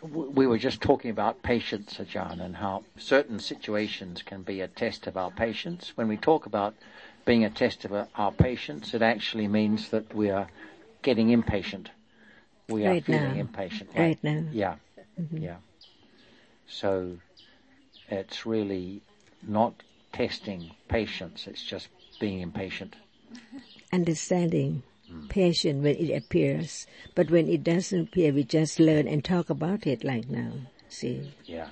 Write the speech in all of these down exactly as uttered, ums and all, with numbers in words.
we were just talking about patience, Ajahn, and how certain situations can be a test of our patience. When we talk about being a test of our patience, it actually means that we are getting impatient. We right are feeling now. impatient. Like, right now. Yeah, mm-hmm. yeah. So it's really not testing patience, it's just being impatient. Understanding patient when it appears, but when it doesn't appear, we just learn and talk about it like now. See? Yeah.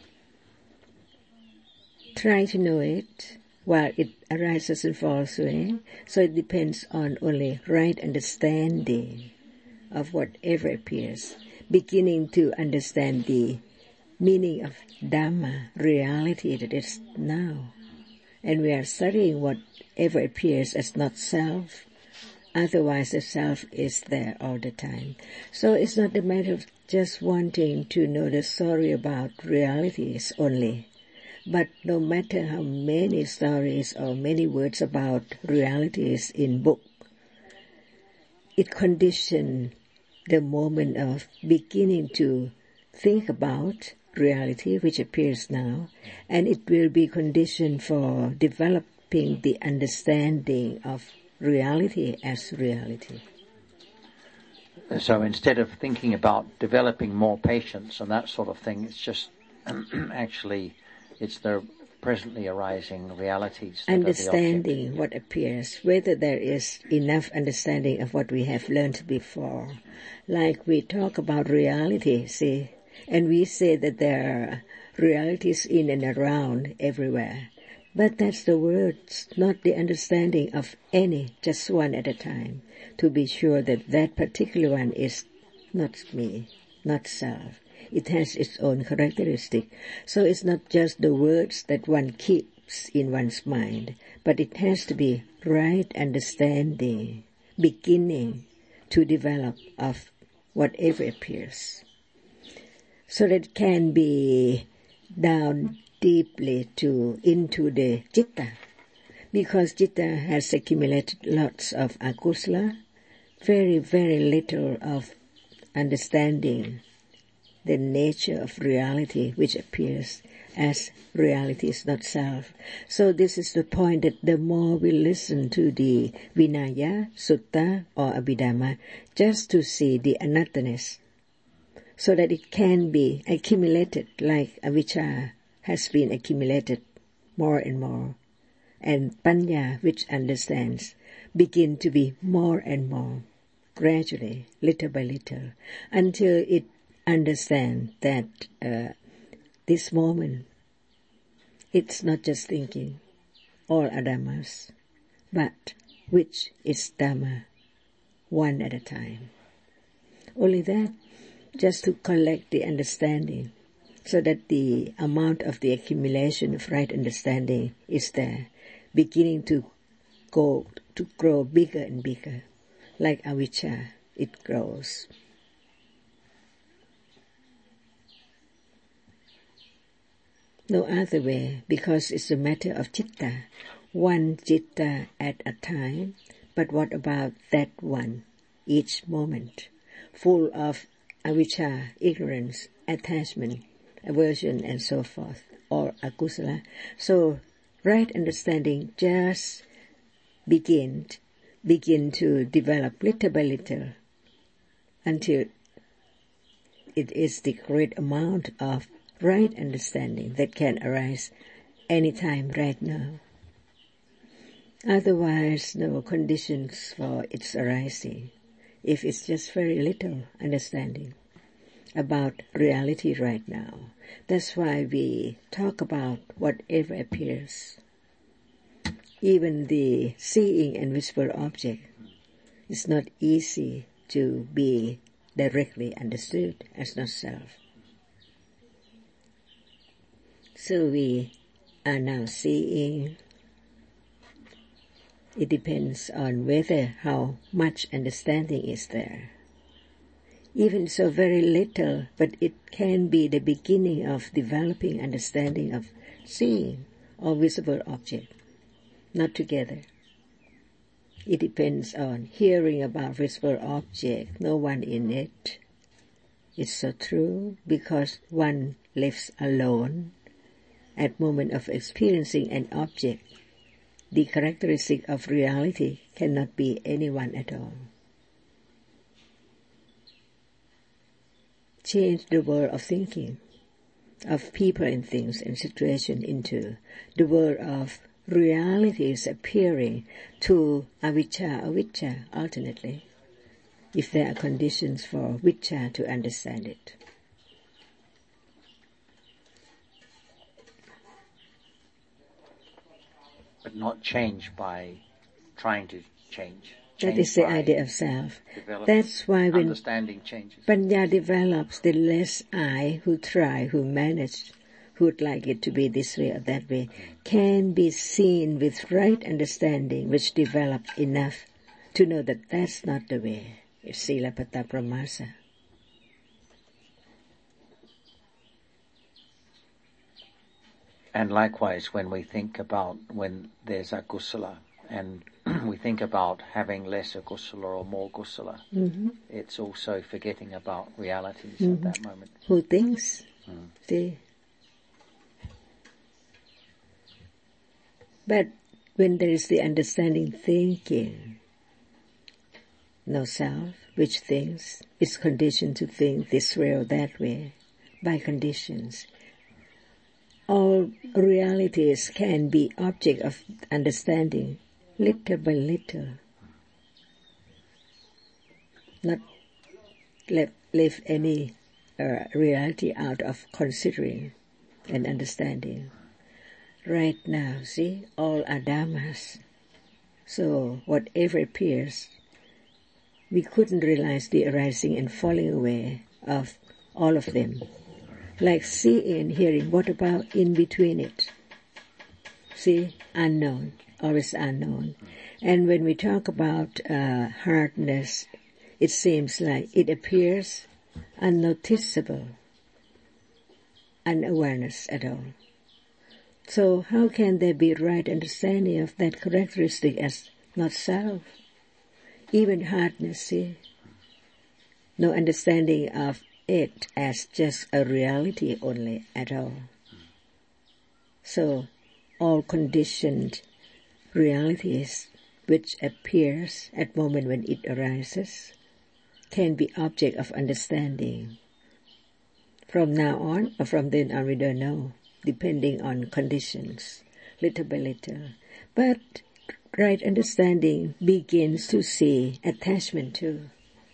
Try to know it while it arises and falls away. So it depends on only right understanding of whatever appears, beginning to understand the meaning of Dhamma, reality that is now. And we are studying whatever appears as not self. Otherwise, the self is there all the time. So it's not a matter of just wanting to know the story about realities only. But no matter how many stories or many words about realities in book, it conditions the moment of beginning to think about reality which appears now, and it will be conditioned for developing the understanding of reality as reality. So instead of thinking about developing more patience and that sort of thing, it's just actually it's the presently arising realities. That Understanding are the what appears, whether there is enough understanding of what we have learned before. Like we talk about reality, see, and we say that there are realities in and around everywhere. But that's the words, not the understanding of any, just one at a time, to be sure that that particular one is not me, not self. It has its own characteristic. So it's not just the words that one keeps in one's mind, but it has to be right understanding, beginning to develop of whatever appears. So that it can be down deeply to into the citta, because citta has accumulated lots of akusala, very, very little of understanding the nature of reality which appears as reality is not self. So this is the point that the more we listen to the Vinaya, Sutta or Abhidhamma, just to see the anatthaness, so that it can be accumulated like avijja has been accumulated more and more, and panya, which understands, begin to be more and more, gradually, little by little, until it understands that uh, this moment, it's not just thinking, all are dhammas, but which is dhamma, one at a time. Only that, just to collect the understanding, so that the amount of the accumulation of right understanding is there, beginning to go to grow bigger and bigger, like avijja, it grows. No other way, because it's a matter of citta, one citta at a time. But what about that one, each moment, full of avijja, ignorance, attachment, aversion, and so forth, or akusala? So right understanding just begin, begin to develop little by little until it is the great amount of right understanding that can arise anytime right now. Otherwise, no conditions for its arising, if it's just very little understanding about reality right now. That's why we talk about whatever appears. Even the seeing and visible object is not easy to be directly understood as not self. So we are now seeing. It depends on whether how much understanding is there. Even so very little, but it can be the beginning of developing understanding of seeing or visible object, not together. It depends on hearing about visible object, no one in it, It's so true because one lives alone at moment of experiencing an object. The characteristic of reality cannot be anyone at all. Change the world of thinking, of people and things and situations into the world of realities appearing to avijja, avijja alternately, if there are conditions for vijja to understand it. But not change by trying to change. That is the idea of self. That's why when understanding changes. Panya develops, the less I who try, who manage, who would like it to be this way or that way, can be seen with right understanding which develops enough to know that that's not the way. It's Silapata Pramasa. And likewise, when we think about when there's a kusala, and we think about having less kusala or more kusala, mm-hmm. it's also forgetting about realities mm-hmm. at that moment. Who thinks? Mm. See? But when there is the understanding thinking, no self, which thinks, is conditioned to think this way or that way, by conditions. All realities can be object of understanding, little by little. Not let, leave any uh, reality out of considering and understanding. Right now, see, all are dhammas. So whatever appears, we couldn't realize the arising and falling away of all of them. Like seeing and hearing, what about in between it? See, unknown, always unknown. And when we talk about uh, hardness, it seems like it appears unnoticeable, unawareness at all. So how can there be right understanding of that characteristic as not self? Even hardness, see? No understanding of it as just a reality only at all. So all conditioned realities which appears at moment when it arises can be object of understanding. From now on or from then on we don't know, depending on conditions, little by little. But right understanding begins to see attachment too.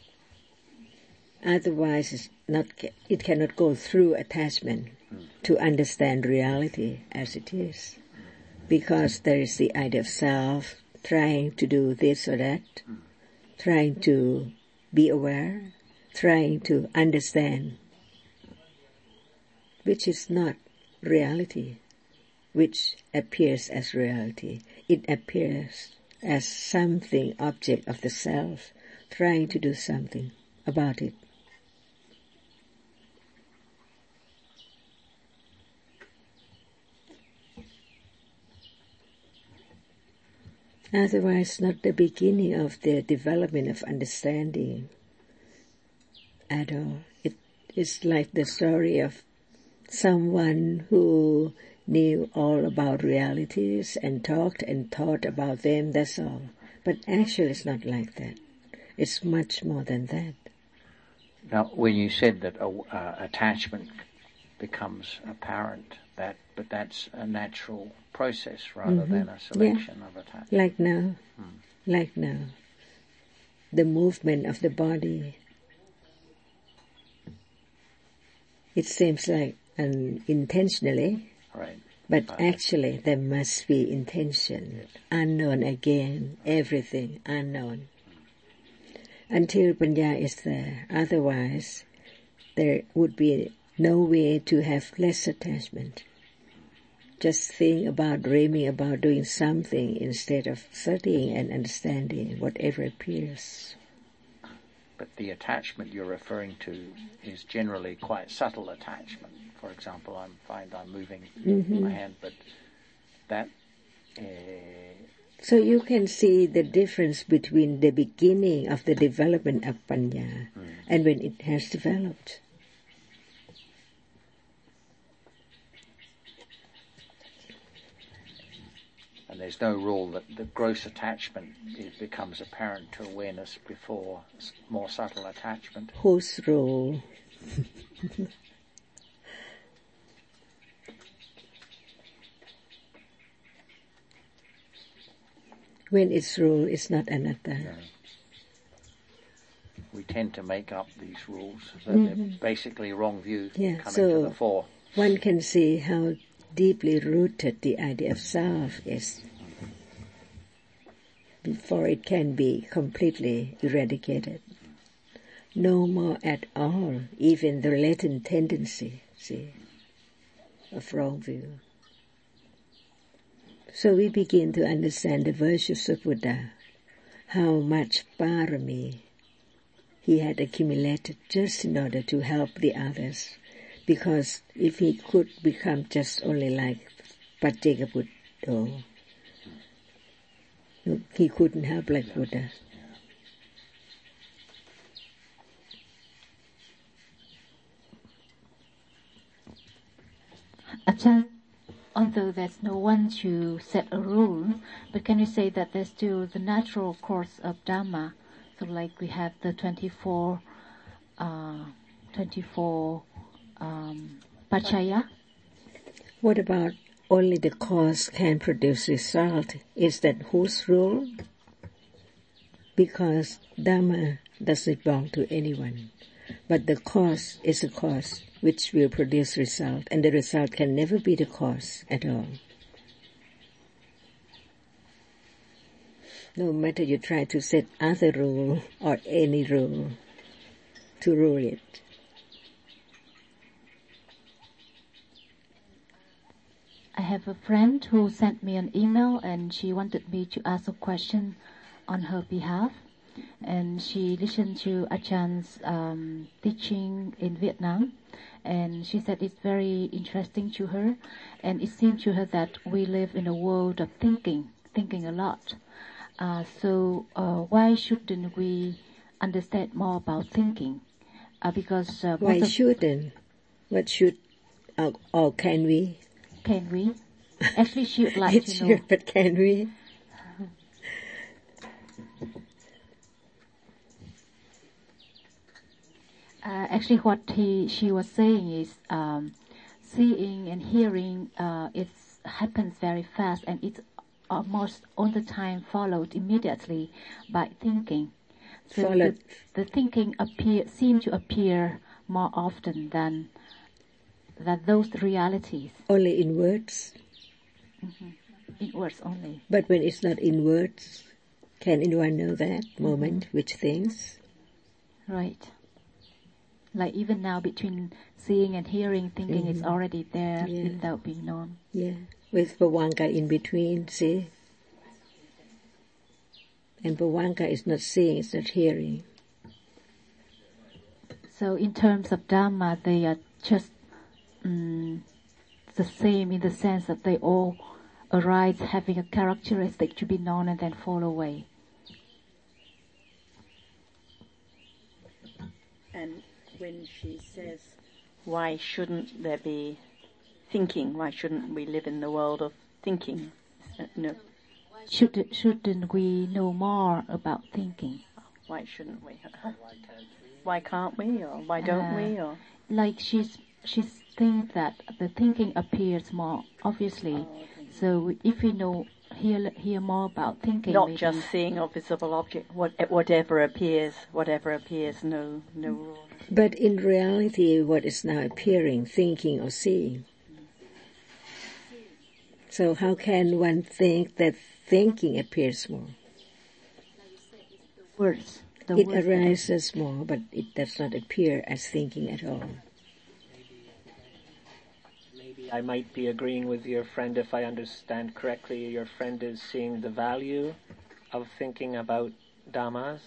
Otherwise, it's not, it cannot go through attachment to understand reality as it is. Because there is the idea of self, trying to do this or that, trying to be aware, trying to understand, which is not reality, which appears as reality. It appears as something, object of the self, trying to do something about it. Otherwise, not the beginning of the development of understanding at all. It is like the story of someone who knew all about realities and talked and thought about them, that's all. But actually it's not like that. It's much more than that. Now, when you said that uh, attachment becomes apparent, that but that's a natural process rather mm-hmm. than a selection yeah. of attachment. Like now, hmm. like now, the movement of the body, it seems like unintentionally, right. but but actually there must be intention, yes. Unknown again, everything unknown. Until Panya is there, otherwise there would be no way to have less attachment. Just think about dreaming about doing something instead of studying and understanding whatever appears. But the attachment you're referring to is generally quite subtle attachment. For example, I find I'm moving mm-hmm. my hand, but that... Uh, so you can see the difference between the beginning of the development of Panya mm. and when it has developed. And there's no rule that the gross attachment it becomes apparent to awareness before more subtle attachment. Whose rule? When it's rule, it's not anatta. No. We tend to make up these rules. So Mm-hmm. they're basically wrong view Yeah, coming so to the fore. One can see how deeply rooted the idea of self is before it can be completely eradicated. No more at all, even the latent tendency, see, of wrong view. So we begin to understand the virtues of Buddha, how much parami he had accumulated just in order to help the others. Because if he could become just only like Paccekabuddha, he couldn't help like Buddha. Ajahn, although there's no one to set a rule, but can you say that there's still the natural course of Dhamma? So like we have the twenty-four, uh, twenty-four um, Pachaya. What about only the cause can produce result? Is that whose rule? Because Dhamma doesn't belong to anyone. But the cause is a cause which will produce result, and the result can never be the cause at all. No matter you try to set other rule or any rule to rule it. I have a friend who sent me an email and she wanted me to ask a question on her behalf. And she listened to Ajahn um, teaching in Vietnam, and she said it's very interesting to her, and it seemed to her that we live in a world of thinking, thinking a lot. Uh, so uh, why shouldn't we understand more about thinking? Uh, because uh, why shouldn't? What should or, or can we? Can we? Actually, she would like it's to know. Sure, but can we? Uh, actually, what he she was saying is um, seeing and hearing. Uh, it happens very fast, and it's almost all the time followed immediately by thinking. So the, the thinking appear seem to appear more often than than those realities. Only in words. Mm-hmm. In words only. But when it's not in words, can anyone know that moment mm-hmm. which things? Right. Like even now between seeing and hearing, thinking mm-hmm. is already there yeah. without being known. Yeah, with Bhavanka in between, see? And Bhavanka is not seeing, it's not hearing. So in terms of Dhamma, they are just um, the same in the sense that they all arise having a characteristic to be known and then fall away. And when she says, why shouldn't there be thinking? Why shouldn't we live in the world of thinking? No. Should, shouldn't we know more about thinking? Why shouldn't we? Why can't we? Or why don't uh, we? Or like she's she's thinks that the thinking appears more obviously. Oh, okay. So if we know hear hear more about thinking, not maybe just seeing a visible object, what, whatever appears, whatever appears, no no rule. But in reality, what is now appearing, thinking or seeing? So how can one think that thinking appears more? Words. The it words arises more, but it does not appear as thinking at all. Maybe I might be agreeing with your friend if I understand correctly. Your friend is seeing the value of thinking about Dhammas.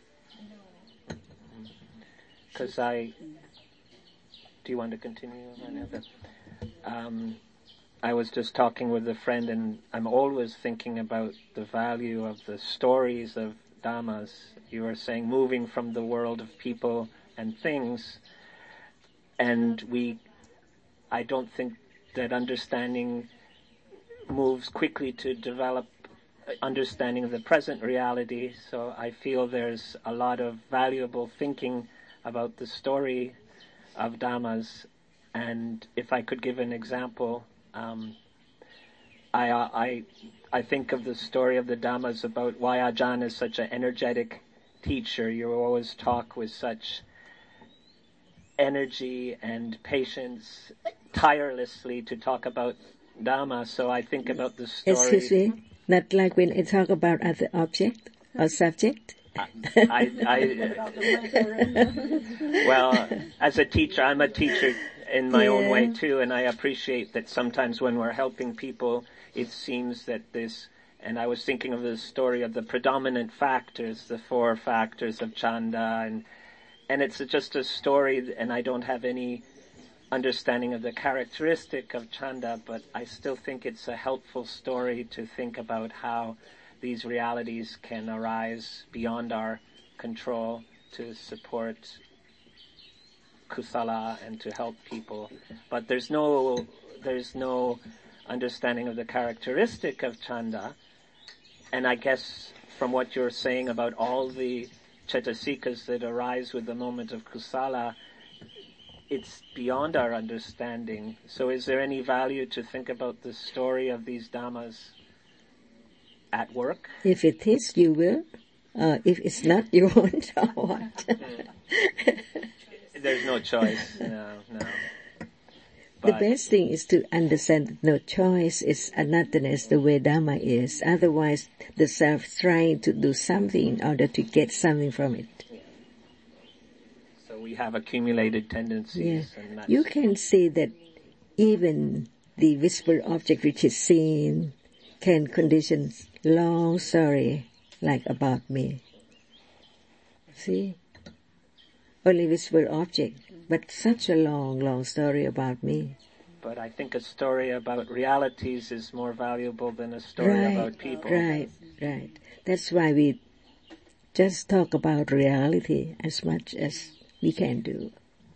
Because I... Do you want to continue? Um, I was just talking with a friend, and I'm always thinking about the value of the stories of Dhammas. You were saying moving from the world of people and things, and we... I don't think that understanding moves quickly to develop understanding of the present reality. So I feel there's a lot of valuable thinking about the story of Dhammas. And if I could give an example, um, I, I, I think of the story of the Dhammas about why Ajahn is such an energetic teacher. You always talk with such energy and patience, tirelessly to talk about Dhamma. So I think about the story. Excuse me, not like when I talk about other object or subject. I, I, I well, as a teacher, I'm a teacher in my yeah. own way too, and I appreciate that sometimes when we're helping people, it seems that this, and I was thinking of the story of the predominant factors, the four factors of Chanda, and and it's just a story, and I don't have any understanding of the characteristic of Chanda, but I still think it's a helpful story to think about how these realities can arise beyond our control to support kusala and to help people. But there's no there's no understanding of the characteristic of Chanda. And I guess from what you're saying about all the cetasikas that arise with the moment of kusala, it's beyond our understanding. So is there any value to think about the story of these Dhammas at work? If it is, you will. Uh, if it's not, you won't, or what? There's no choice. No, no. But the best thing is to understand that no choice is another's the way Dhamma is. Otherwise, the self trying to do something in order to get something from it. Yeah. So we have accumulated tendencies. Yeah. And that's you can say that even the visible object which is seen can condition long story like about me. See? Only visible object, but such a long, long story about me. But I think a story about realities is more valuable than a story right, about people. Right, right. That's why we just talk about reality as much as we can do.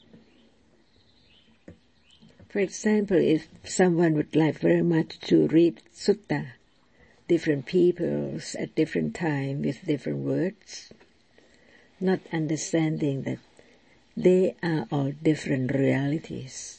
For example, if someone would like very much to read sutta, different peoples at different time with different words, not understanding that they are all different realities.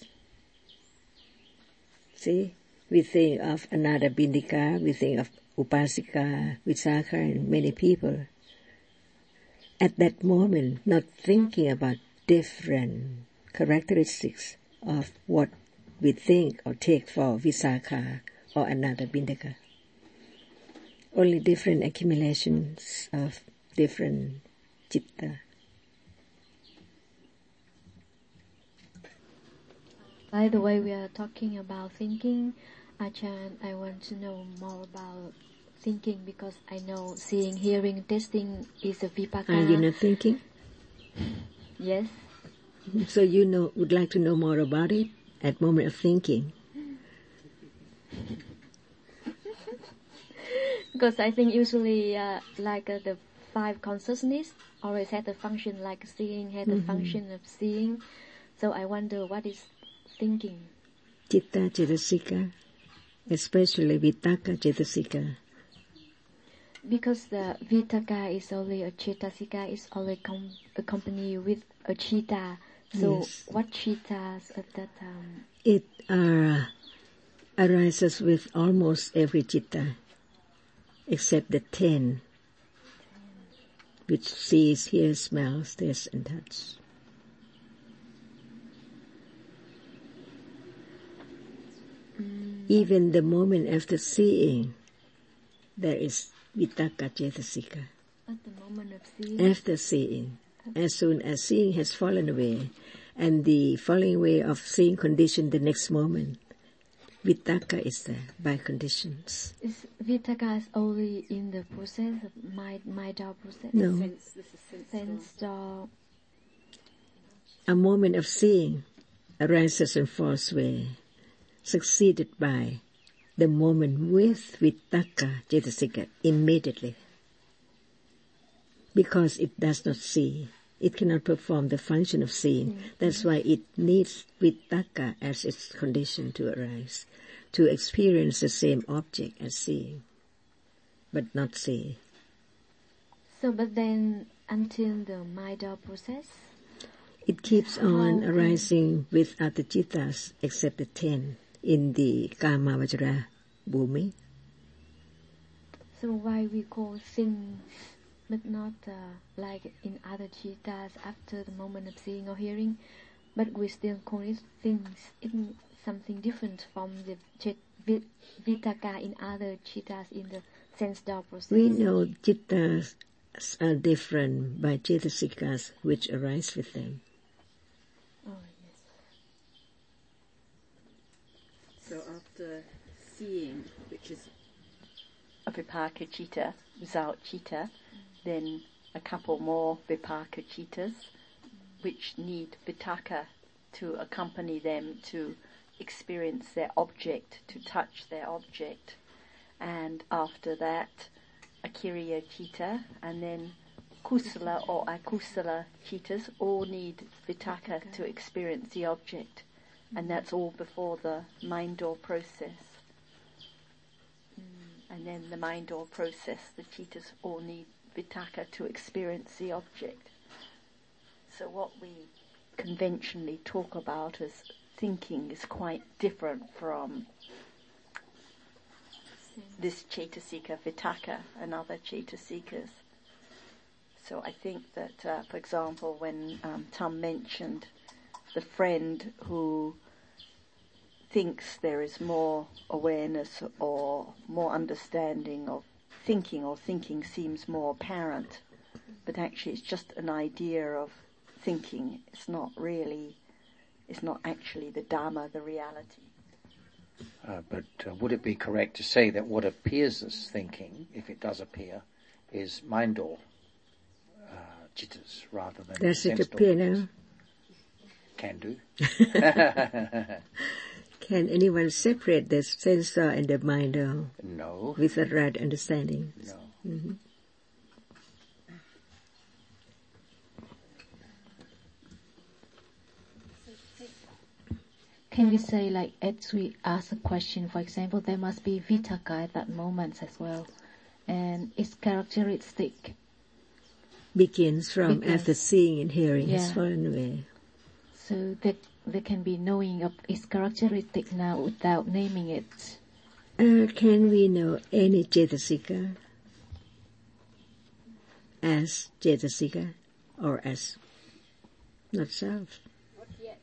See, we think of another Bindika, we think of Upasika, Visakha, and many people. At that moment, not thinking about different characteristics of what we think or take for Visakha or another Bindika. Only different accumulations of different citta. By the way, we are talking about thinking. Ajahn, I want to know more about thinking because I know seeing, hearing, tasting is a vipaka. Are you not thinking? Yes. So you know, would like to know more about it at moment of thinking? Because I think usually uh, like uh, the five consciousness always had a function like seeing, had mm-hmm. a function of seeing. So I wonder what is thinking. Citta cetasika, especially vitaka cetasika. Because the vitaka is only a cetasika, is only com- accompanied with a citta. So yes. What cittas at that time? It uh, arises with almost every citta, except the ten, which sees, hears, smells, tastes, and touch. Even the moment after seeing, there is vitaka cetasika. At the moment of seeing? After seeing. As soon as seeing has fallen away, and the falling away of seeing condition the next moment, vitaka is there by conditions. Is vitaka is only in the process of mind, mind or process? No. Sense, this is sense, sense or... A moment of seeing arises and falls away, succeeded by the moment with vitaka cetasika immediately. Because it does not see, it cannot perform the function of seeing. Mm-hmm. That's why it needs vitaka as its condition to arise. to experience the same object as seeing, but not see. So, but then until the mind-door process? It keeps on arising with other chittas except the ten in the Kamavajra Bhumi. So why we call things, but not uh, like in other chittas after the moment of seeing or hearing, but we still call it things. It's something different from the chit, vitaka in other chittas in the sense door process. We know chittas are different by cetasikas which arise with them. Oh, yes. So after seeing, which is a vipaka citta, without citta, then a couple more vipaka cittas, which need vitaka to accompany them to experience their object, to touch their object. And after that, a kiriya citta, and then kusala or akusala cittas all need vitaka to experience the object. And that's all before the mind door process. And then the mind door process, the cittas all need vitaka to experience the object. So what we conventionally talk about as thinking is quite different from this cetasika vitaka and other cetasikas. So I think that, uh, for example, when um, Tam mentioned the friend who thinks there is more awareness or more understanding of thinking, or thinking seems more apparent, but actually it's just an idea of thinking. It's not really, it's not actually the Dhamma, the reality. Uh, but uh, would it be correct to say that what appears as thinking, if it does appear, is mind door uh, jittas rather than Does it sense appear door now? Can do. Can anyone separate the sensor and the mind door No. with a right understanding? No. Mm-hmm. Can we say, like, as we ask a question, for example, there must be vitaka at that moment as well, and its characteristic Begins from Begins. after seeing and hearing Yeah. has fallen away. So there, there can be knowing of its characteristic now without naming it. Uh, can we know any cetasika as cetasika or as not self? Not yet.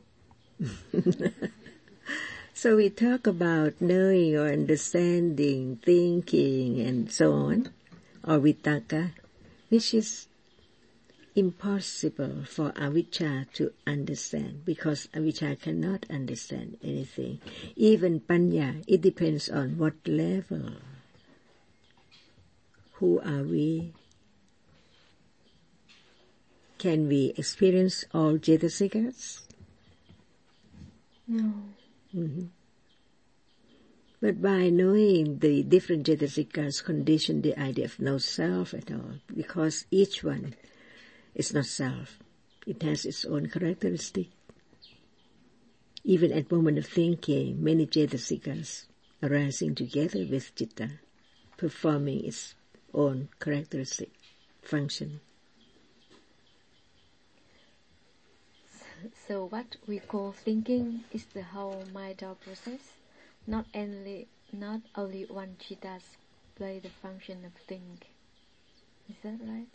So we talk about knowing or understanding, thinking and so on, or vitaka, which is impossible for avijja to understand, because avijja cannot understand anything. Even panya, it depends on what level. Who are we? Can we experience all cetasikas? No. Mm-hmm. But by knowing the different cetasikas condition the idea of no self at all, because each one is not self. It has its own characteristic. Even at moment of thinking, many cetasikas arising together with citta, performing its own characteristic function. So what we call thinking is the whole mind-door process. Not only not only one citta play the function of think. Is that right?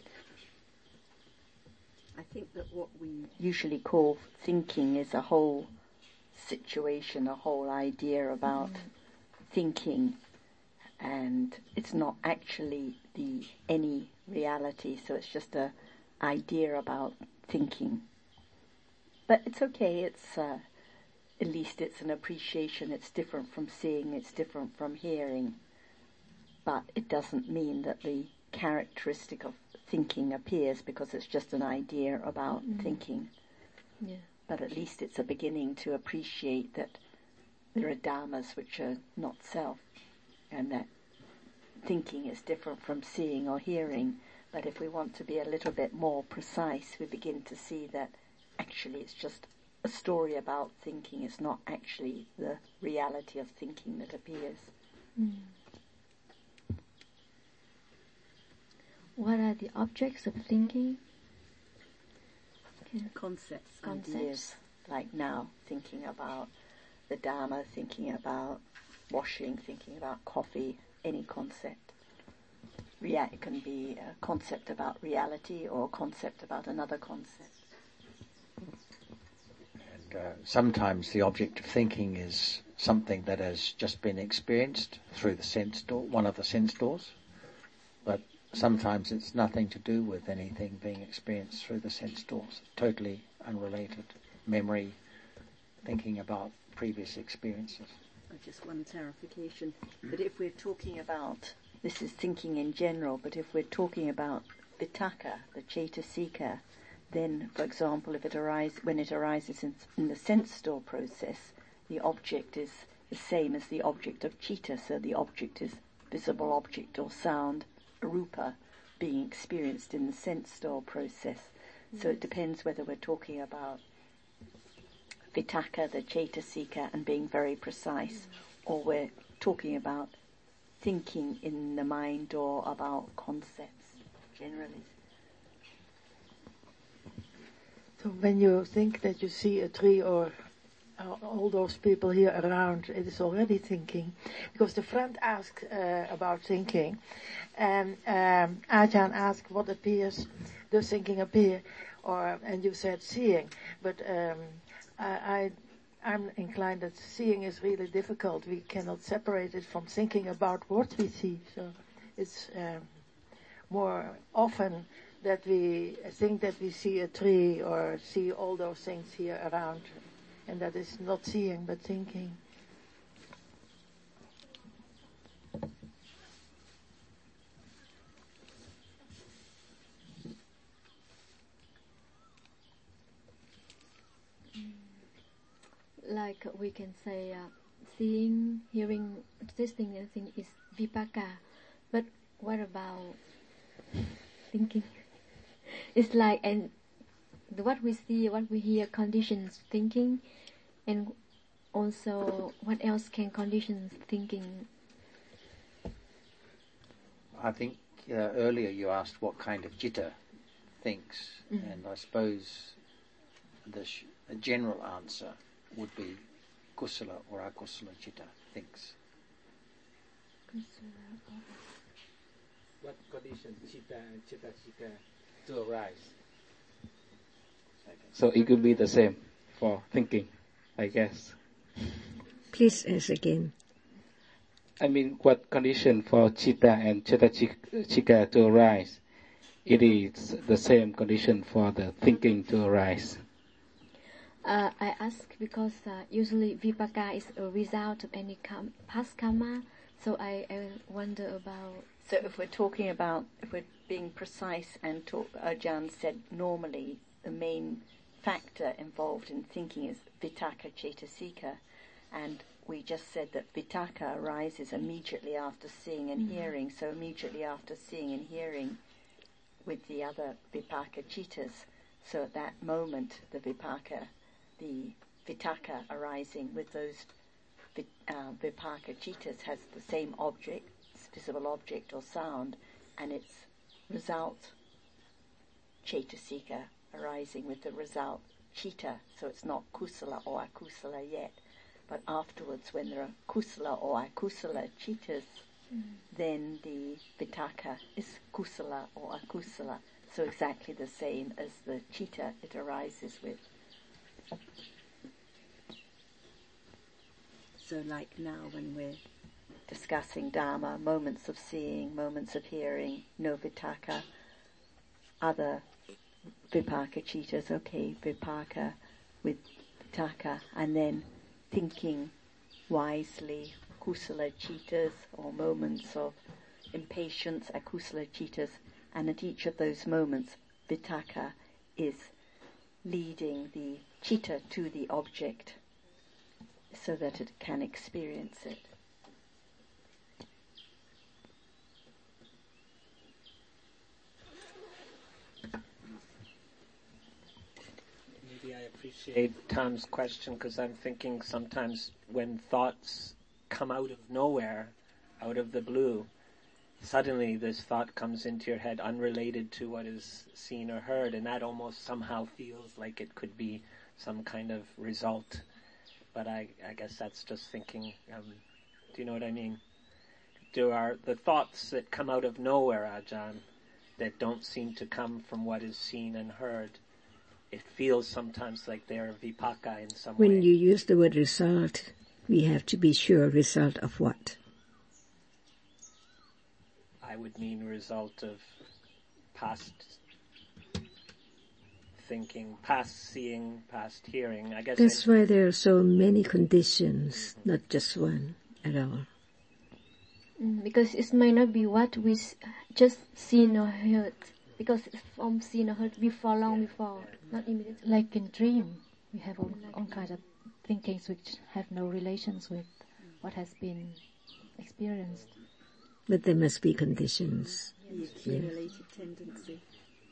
I think that what we usually call thinking is a whole situation, a whole idea about mm. thinking, and it's not actually the any reality, so it's just a idea about thinking. But it's okay, it's uh, at least it's an appreciation. It's different from seeing, it's different from hearing, but it doesn't mean that the characteristic of thinking appears, because it's just an idea about mm. thinking. Yeah. But at least it's a beginning to appreciate that there are dhammas which are not self, and that thinking is different from seeing or hearing. But if we want to be a little bit more precise, we begin to see that actually it's just a story about thinking. It's not actually the reality of thinking that appears. Mm. What are the objects of thinking? Okay. Concepts, Concepts, ideas. Like now, thinking about the Dharma, thinking about washing, thinking about coffee, any concept. Rea- it can be a concept about reality or a concept about another concept. And uh, sometimes the object of thinking is something that has just been experienced through the sense door, one of the sense doors, but sometimes it's nothing to do with anything being experienced through the sense doors, totally unrelated. Memory, thinking about previous experiences. Just one clarification. But if we're talking about, this is thinking in general, but if we're talking about vitakka, the cetasika, then, for example, if it arise, when it arises in, in the sense store process, the object is the same as the object of citta, so the object is visible object or sound, rupa, being experienced in the sense store process. So it depends whether we're talking about vitakka, the cetasika, and being very precise, or we're talking about thinking in the mind or about concepts generally. So when you think that you see a tree or uh, all those people here around, it is already thinking. Because the friend asked uh, about thinking, and um, Ajahn asked what appears, does thinking appear, or and you said seeing, but um, I, I I'm inclined that seeing is really difficult. We cannot separate it from thinking about what we see. So it's um, more often that we think that we see a tree or see all those things here around, and that is not seeing but thinking. Like we can say, uh, seeing, hearing, tasting anything is vipaka. But what about thinking? It's like, and what we see, what we hear conditions thinking, and also what else can conditions thinking? I think uh, earlier you asked what kind of citta thinks, mm-hmm. and I suppose the, sh- the general answer would be kusala or akusala citta thinks. What condition citta and cetasika to arise? So it could be the same for thinking, I guess. Please ask again. I mean, what condition for citta and cetasika to arise? It is the same condition for the thinking to arise. Uh, I ask because uh, usually vipaka is a result of any kam- past karma, so I, I wonder about... So if we're talking about, if we're being precise and talk, Ajahn said normally the main factor involved in thinking is vitakka cetasika, and we just said that vitakka arises immediately after seeing and mm-hmm. hearing, so immediately after seeing and hearing with the other vipaka cittas, so at that moment the vipaka, the vitakka arising with those uh, vipaka cittas has the same object, visible object or sound, and its result cetasika arising with the result citta, so it's not kusala or akusala yet, but afterwards when there are kusala or akusala cittas, mm. then the vitakka is kusala or akusala, so exactly the same as the citta it arises with. So like now when we're discussing Dharma, moments of seeing, moments of hearing, no vitakka, other vipaka cittas, okay, vipaka with vitakka, and then thinking wisely, kusala cittas, or moments of impatience, akusala cittas, and at each of those moments, vitakka is leading the citta to the object so that it can experience it. Maybe I appreciate Tom's question because I'm thinking sometimes when thoughts come out of nowhere, out of the blue, suddenly this thought comes into your head unrelated to what is seen or heard, and that almost somehow feels like it could be some kind of result. But I, I guess that's just thinking, um, do you know what I mean? There are the thoughts that come out of nowhere, Ajahn, that don't seem to come from what is seen and heard. It feels sometimes like they're vipaka in some when way. When you use the word result, we have to be sure result of what? I would mean result of past thinking, past seeing, past hearing. I guess that's in, why there are so many conditions, mm-hmm. not just one at all. Mm, because it might not be what we s- just seen or heard. Because from seen or heard before, long before, not immediately. Like in dream, we have all, all kinds of thinkings which have no relations with what has been experienced. But there must be conditions. The accumulated yeah. tendency.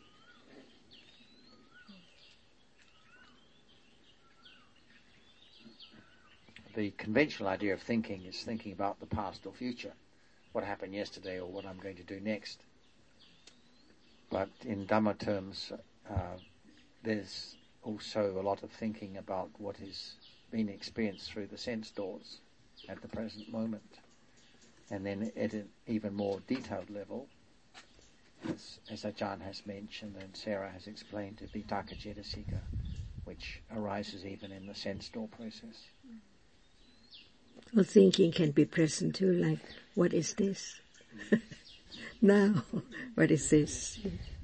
The conventional idea of thinking is thinking about the past or future, what happened yesterday or what I'm going to do next. But in Dhamma terms, uh, there's also a lot of thinking about what is being experienced through the sense doors at the present moment. And then at an even more detailed level, as, as Ajahn has mentioned and Sarah has explained, to Vitakka Cetasika, which arises even in the sense door process. Well, thinking can be present too, like, what is this? Now, what is this?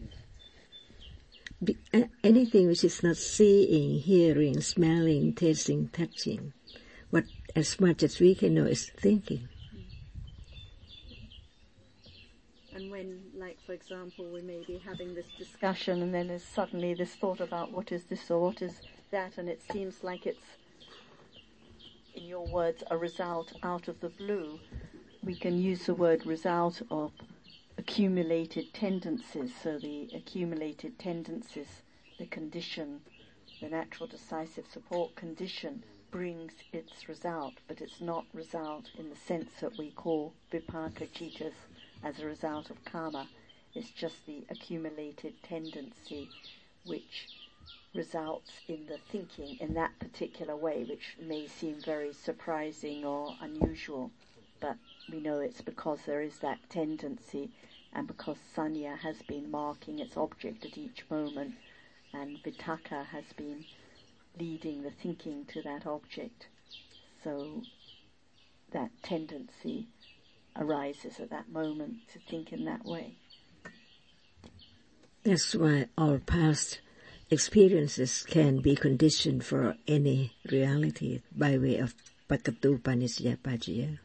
Be, uh, anything which is not seeing, hearing, smelling, tasting, touching, what as much as we can know is thinking. And when, like, for example, we may be having this discussion and then there's suddenly this thought about what is this or what is that, and it seems like it's, in your words, a result out of the blue, we can use the word result of accumulated tendencies. So the accumulated tendencies, the condition, the natural decisive support condition brings its result, but it's not result in the sense that we call vipaka cittas as a result of karma. It's just the accumulated tendency which results in the thinking in that particular way, which may seem very surprising or unusual, but we know it's because there is that tendency and because sanya has been marking its object at each moment and vitakka has been leading the thinking to that object. So that tendency arises at that moment to think in that way. That's why our past experiences can be conditioned for any reality by way of Pakatu Panisya Pajya.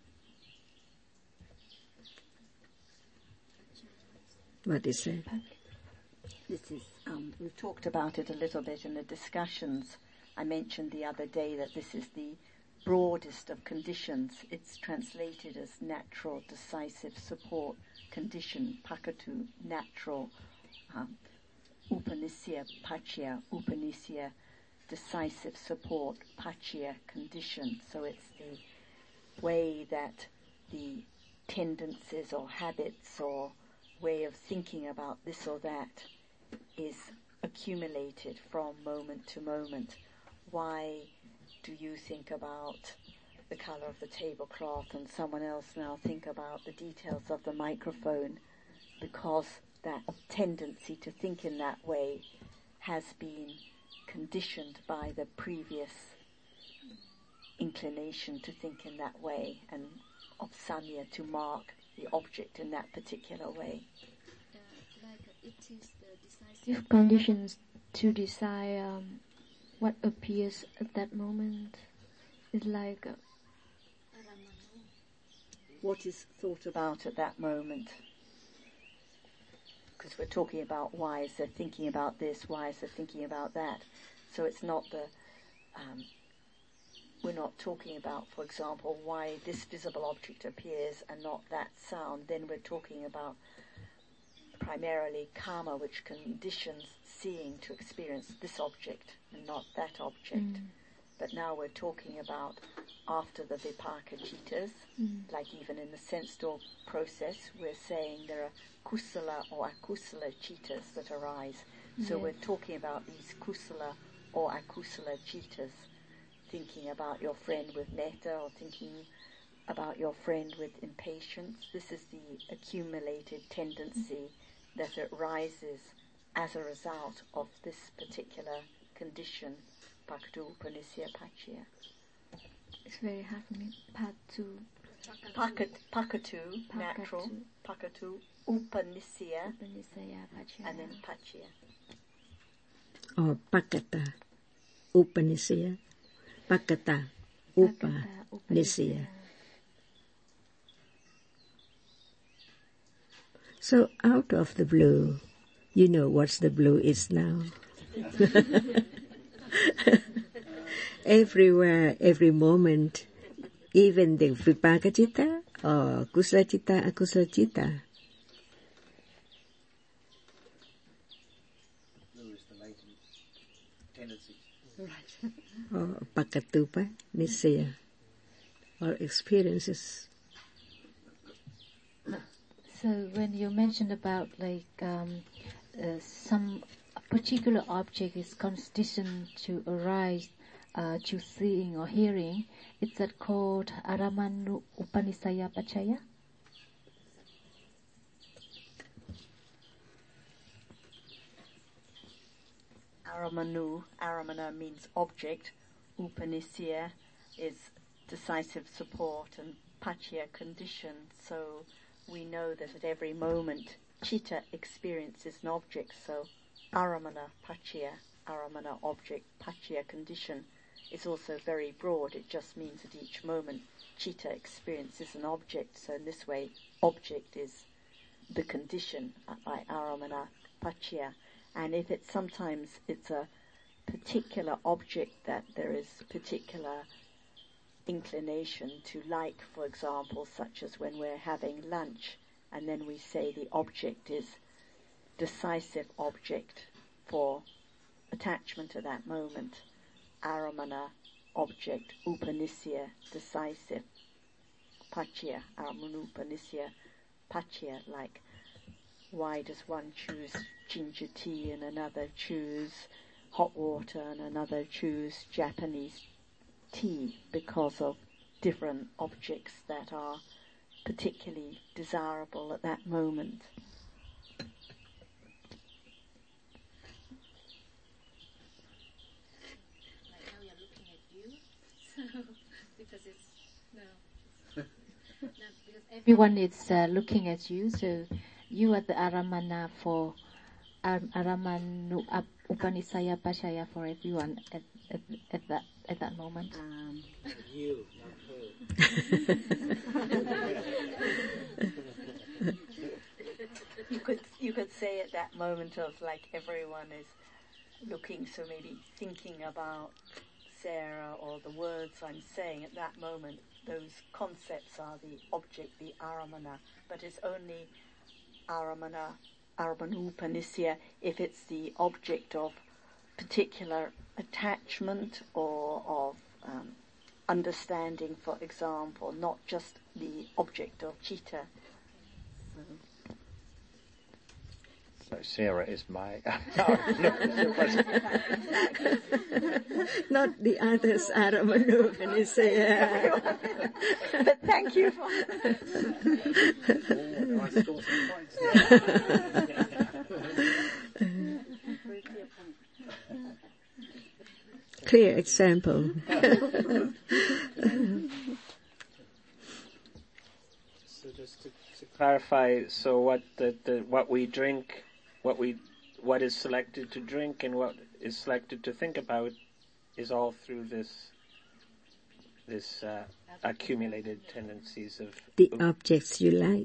What is it? This is, um, we've talked about it a little bit in the discussions. I mentioned the other day that this is the broadest of conditions. It's translated as natural decisive support condition, Pakatu, natural, um, Upanisya Pachya, Upanisya decisive support, Pachya condition. So it's the way that the tendencies or habits or way of thinking about this or that is accumulated from moment to moment. Why do you think about the colour of the tablecloth and someone else now think about the details of the microphone? Because that tendency to think in that way has been conditioned by the previous inclination to think in that way and of sanya to mark the object in that particular way. Uh, like it is the decisive conditions to decide um, what appears at that moment. It's like uh, what is thought about at that moment. Because we're talking about why is there thinking about this, why is there thinking about that. So it's not the, um, we're not talking about, for example, why this visible object appears and not that sound. Then we're talking about primarily karma, which conditions seeing to experience this object and not that object. Mm. But now we're talking about after the Vipaka Cittas, mm. like even in the sense door process, we're saying there are kusala or akusala cittas that arise. So yes. we're talking about these kusala or akusala cittas, thinking about your friend with metta or thinking about your friend with impatience. This is the accumulated tendency that arises as a result of this particular condition, Pakatu Upanisya Paccaya. It's very hard for me. Patu. Pakat, pakatu, natural. Pakatu, Upanisya, and then Paccaya. Or Pakata, Upanisya, Pakata, Upanisya. So out of the blue, you know what the blue is now. Everywhere, every moment, even the Vipaka Citta or Kusala Citta, Akusala Citta. Blue is the latent tendency. Right. Or Pakatupa, Nisaya, or experiences. So when you mentioned about like um, uh, some particular object is conditioned to arise uh, to seeing or hearing, is that called Aramanu Upanisaya Paccaya? Aramanu, Aramana means object, Upanisya is decisive support, and Paccaya condition. So we know that at every moment Citta experiences an object, so Aramana Paccaya, Aramana object, Paccaya condition is also very broad. It just means at each moment Citta experiences an object, so in this way object is the condition by Aramana Paccaya. And if it's sometimes it's a particular object that there is particular inclination to like, for example, such as when we're having lunch and then we say the object is decisive object for attachment at that moment, Aramana object, Upanisya decisive, Paccaya, Aramana Upanisya Paccaya, like why does one choose ginger tea and another choose hot water and another choose Japanese tea? Because of different objects that are particularly desirable at that moment. Right now we are looking at you, so because it's no, no because everyone is uh, looking at you, so you are the Aramana for um, Aramanu Upanisaya Paccaya for everyone at, at, at that at that moment. Um, you, not her. you could you could say at that moment of like everyone is looking, so maybe thinking about Sarah or the words I'm saying at that moment. Those concepts are the object, the Aramana, but it's only Aramana, Aramanupanisya, if it's the object of particular attachment or of um, understanding, for example, not just the object of Citta. So, so Sarah is my... Not the others, Aramanupanisya. But thank you for... Clear example. So just to, to clarify, so what the, the what we drink, what we what is selected to drink and what is selected to think about is all through this this uh, accumulated tendencies of the objects you like.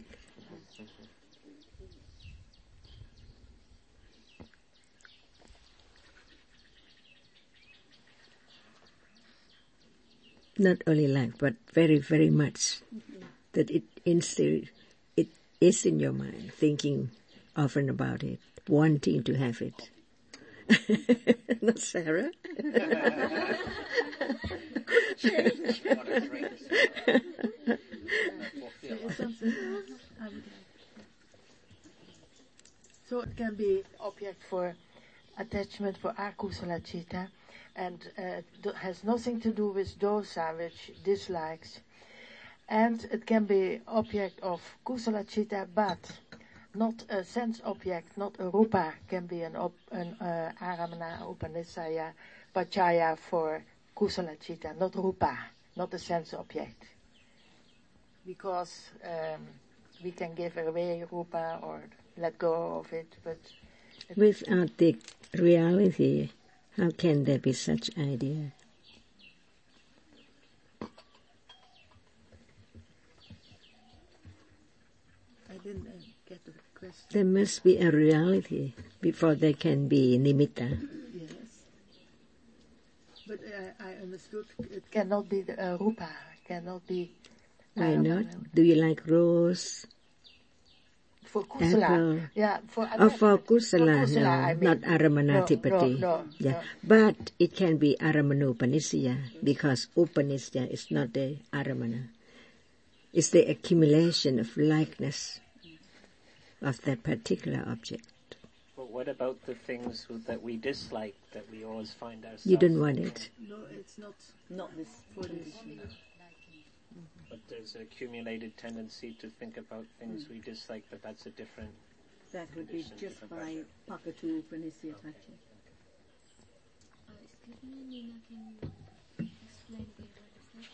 Not only like, but very, very much. Mm-hmm. That it instill, it is in your mind, thinking often about it, wanting to have it. Not Sarah. Change. So it can be object for attachment for akusala chitta, and uh, it has nothing to do with dosa, which dislikes. And it can be object of kusala chitta, but not a sense object, not a rupa, can be an, op, an uh, aramana, upanisaya, pachaya for kusala chitta, not rupa, not a sense object. Because um, we can give away rupa or let go of it, but... It without the reality, how can there be such idea? I didn't uh, get the question. There must be a reality before there can be nimitta. Yes. But uh, I understood it cannot be the uh, rupa, it cannot be... Why uh, not? Do you like rose? For kusala. Apple. Yeah, for, Oh, for kusala, for kusala no, I mean. not aramanatipati. No, no, no, yeah. no. But it can be aramanupanisya, because upanisya is not the aramana. It's the accumulation of likeness of that particular object. But what about the things who, that we dislike, that we always find ourselves... You don't want it. No, it's not... Not this condition. But there's an accumulated tendency to think about things mm. we dislike, but that's a different... That would be just by Pakatu Upanisya Tachi. Uh, excuse me, Nina, can you explain the word?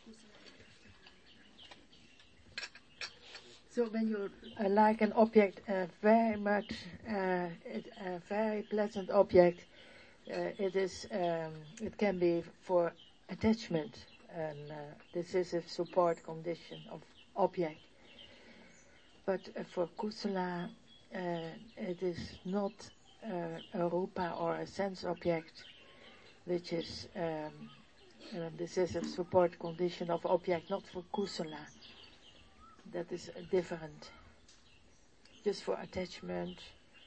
So when you uh, like an object uh, very much, uh, it, a very pleasant object, uh, it is, um, it can be for attachment, and uh, this is a support condition of object. But uh, for kusala, uh, it is not uh, a rupa or a sense object, which is um, uh, this is a support condition of object, not for kusala. That is uh, different. Just for attachment.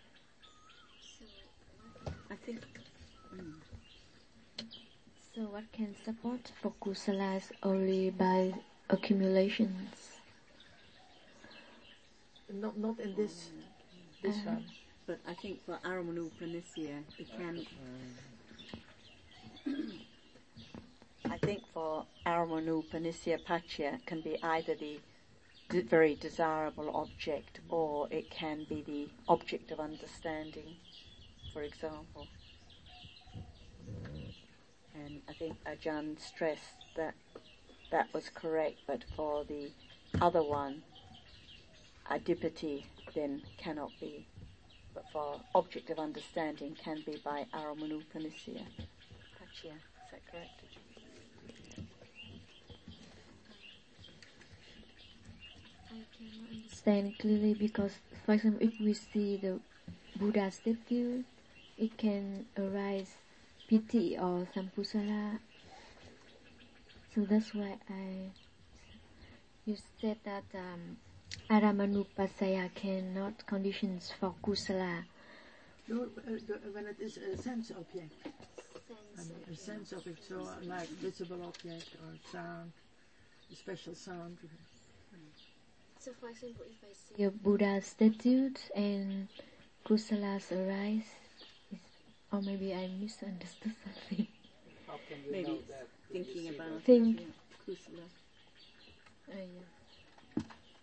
I think. Mm. So what can support for kusalas only by accumulations? Not not in this this uh, one. But I think for Aramanupanisya it can. I think for Aramanupanisya Pachya can be either the d- very desirable object or it can be the object of understanding, for example. And I think Ajahn stressed that that was correct, but for the other one, adipati then cannot be. But for object of understanding can be by Aramanupanisya Pachya. Is that correct? I cannot understand clearly because, for example, if we see the Buddha statue, it can arise piti or sampusala. So that's why I, you said that um, Aramanupasaya cannot conditions for kusala. No, uh, the, when it is a sense object. Sense I mean, a object. sense object, so like visible object or sound, a special sound. So for example, if I see a Buddha statue and kusalas arise, or maybe I misunderstood something. How can you Maybe know that? thinking about Think. yeah, kusala. Uh, yeah.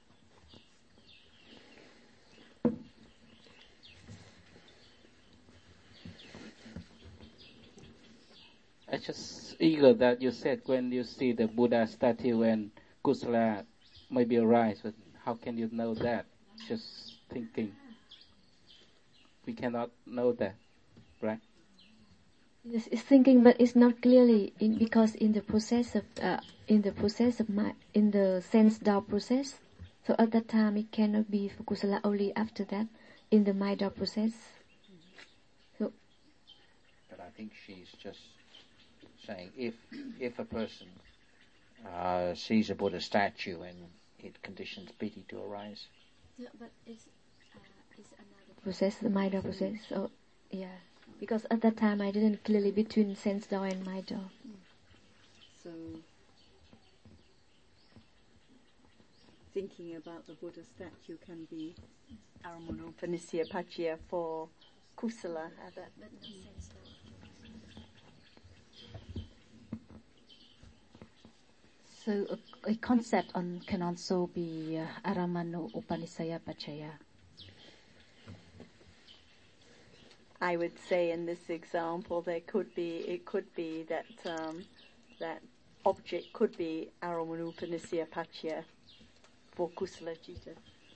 I just eager that you said when you see the Buddha statue and kusala maybe arise, but how can you know that? Just thinking. We cannot know that, right? Yes, it's thinking, but it's not clearly in, because in the process of uh, in the process of my in the sense doubt process. So at that time it cannot be for kusala only after that in the mind doubt process. So. But I think she's just saying if if a person uh, sees a Buddha statue and it conditions piti to arise. Yeah, but it's uh, it's another process, the mind doubt process. So yeah. because at that time I didn't clearly between sense door and mind door. So, thinking about the Buddha statue can be Aramanupanisya Paccaya for kusala. That, that no sense door. So a, a concept on can also be uh, Aramano Upanisaya Paccaya. I would say in this example there could be it could be that um, that object could be Aramanupanisya Paccaya for kusala citta.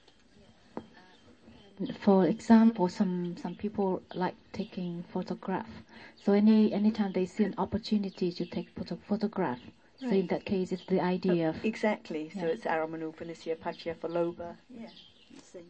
For example, some some people like taking photograph. So any anytime they see an opportunity to take photo, photograph. Right. So in that case, it's the idea oh, of... Exactly. Yeah. So it's Aramanupanisya Paccaya for lobha. Yeah. Same.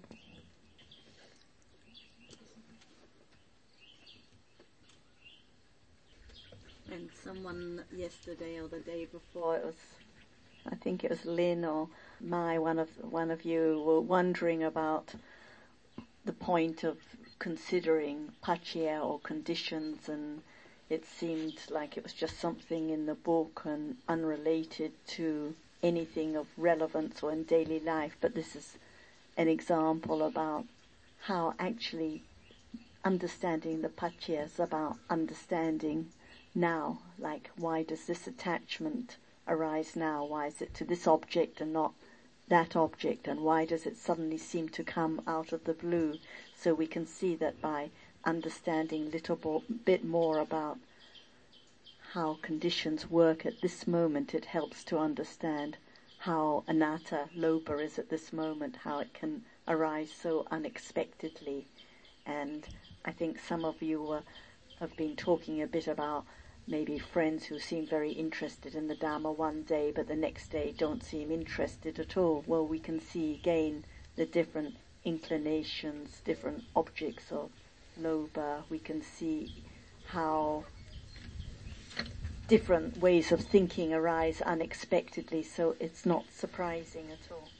And someone yesterday or the day before, it was, I think it was Lynn or Mai, one of one of you were wondering about the point of considering paccaya or conditions, and it seemed like it was just something in the book and unrelated to anything of relevance or in daily life. But this is an example about how actually understanding the paccaya is about understanding now. Like, why does this attachment arise now? Why is it to this object and not that object? And why does it suddenly seem to come out of the blue? So we can see that by understanding a little bo- bit more about how conditions work at this moment, it helps to understand how anatta, lobha, is at this moment, how it can arise so unexpectedly. And I think some of you were, have been talking a bit about maybe friends who seem very interested in the Dhamma one day, but the next day don't seem interested at all. Well, we can see again the different inclinations, different objects of lobha. We can see how different ways of thinking arise unexpectedly, so it's not surprising at all.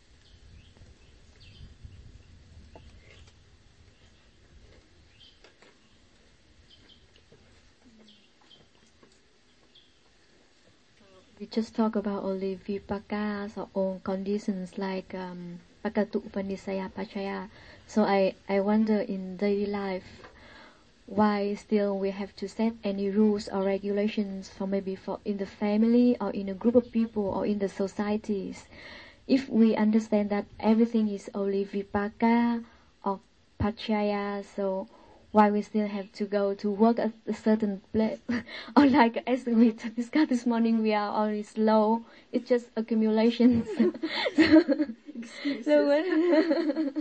We just talk about only vipakas or own conditions like um, Pakatu Upanisaya Paccaya. So I, I wonder in daily life, why still we have to set any rules or regulations for maybe for in the family or in a group of people or in the societies. If we understand that everything is only vipaka or paccaya, so why we still have to go to work at a certain place? Or like as we discussed this morning, we are only slow. It's just accumulations. Excuses. So when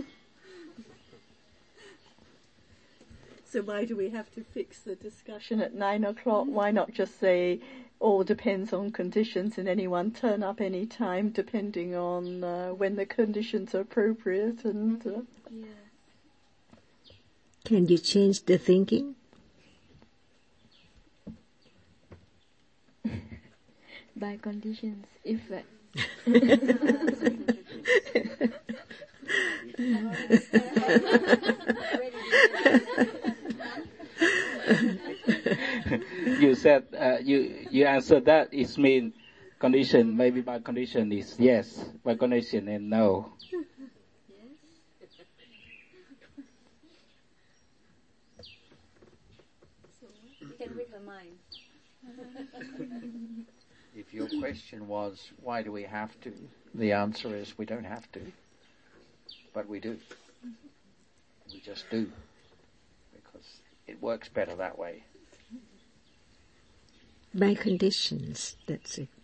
So why do we have to fix the discussion at nine o'clock? Why not just say all depends on conditions and anyone turn up any time depending on uh, when the conditions are appropriate? And uh, yeah. Can you change the thinking? By conditions, if uh, you said uh, you you answered that it means condition. Maybe by condition is yes, by condition and no. can read her mind. If your question was, why do we have to? The answer is, we don't have to. But we do. We just do. Because it works better that way. By conditions, that's it.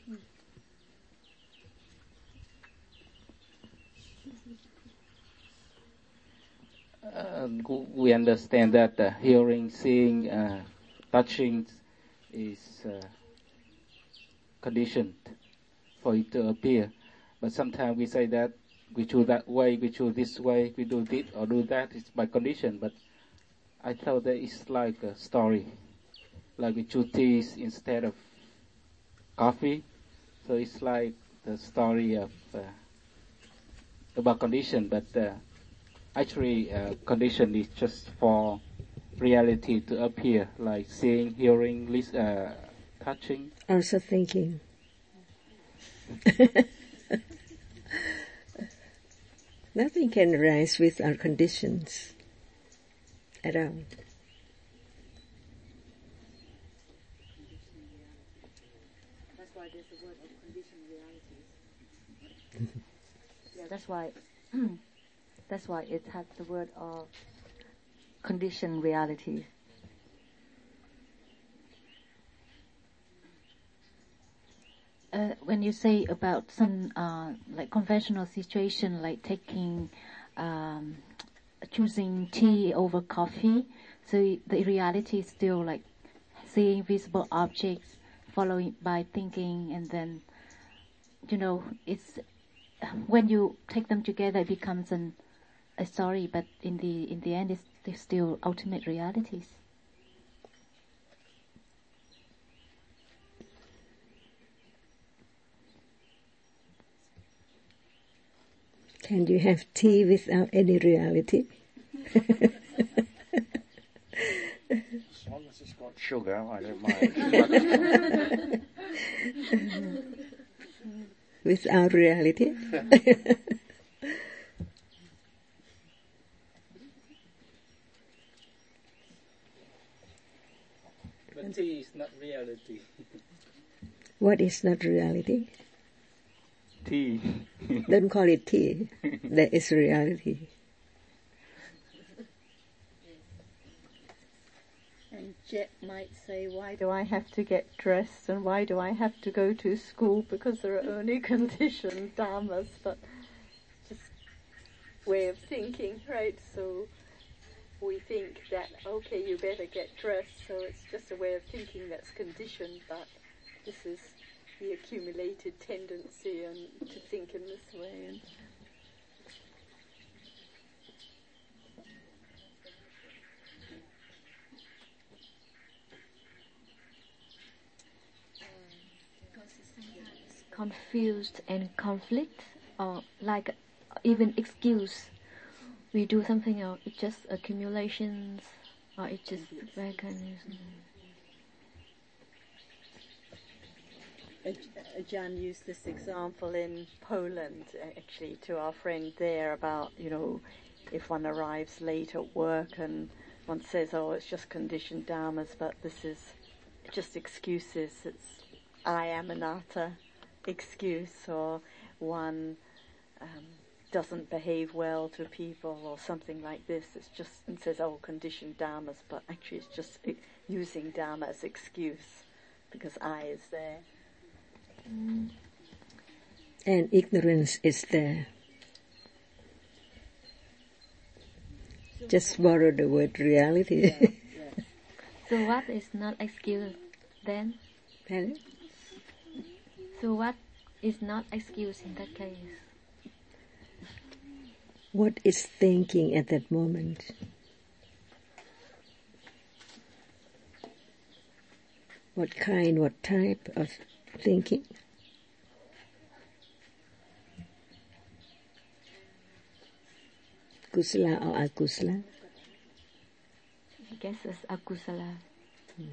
Uh, we understand that uh, hearing, seeing, uh, touching is uh, conditioned for it to appear. But sometimes we say that we choose that way, we choose this way, we do this or do that. It's by condition. But I thought that it's like a story. Like we choose tea instead of coffee. So it's like the story of uh, about condition. But uh, actually, uh, condition is just for reality to appear, like seeing, hearing, lis- uh, touching. Also thinking. Nothing can arise with our conditions at all. That's why there's the word of conditioned realities. Yeah, that's why. That's why it had the word of conditioned realities. Uh, when you say about some uh, like conventional situation, like taking, um, choosing tea over coffee, so the reality is still like seeing visible objects, following by thinking, and then, you know, it's when you take them together, it becomes an, a story. But in the in the end, it's, it's still ultimate realities. Can you have tea without any reality? As long as it's got sugar, I don't mind. Without reality? But tea is not reality. What is not reality? Tea. Don't call it tea. That is reality. And Jet might say, why do I have to get dressed and why do I have to go to school? Because there are only conditioned dharmas, but just way of thinking, right? So we think that, okay, you better get dressed, so it's just a way of thinking that's conditioned, but this is the accumulated tendency and to think in this way. And confused and conflict, or like even excuse. We do something else, it's just accumulations, or it's just mechanism. Jan used this example in Poland, actually, to our friend there about, you know, if one arrives late at work and one says, oh, it's just conditioned dharmas, but this is just excuses. It's I am anatta excuse, or one um, doesn't behave well to people or something like this. It's just, it says, oh, conditioned dharmas, but actually it's just using dharma as excuse because I is there. Mm. And ignorance is there. Just borrow the word reality. Yeah, yeah. So what is not excuse then? Pardon? So what is not excuse in that case? What is thinking at that moment? What kind, what type of thinking? Kusala or akusala? I guess it's akusala. Mm.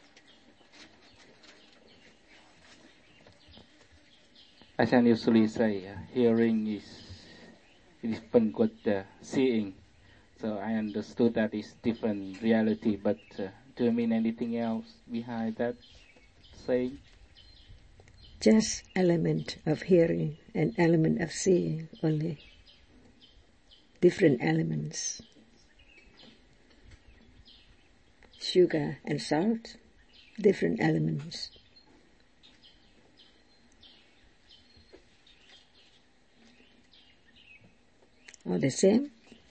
As I usually say, uh, hearing is different with uh, seeing. So I understood that it's different reality, but uh, do you mean anything else behind that saying? Just element of hearing and element of seeing only. Different elements. Sugar and salt, different elements. All the same.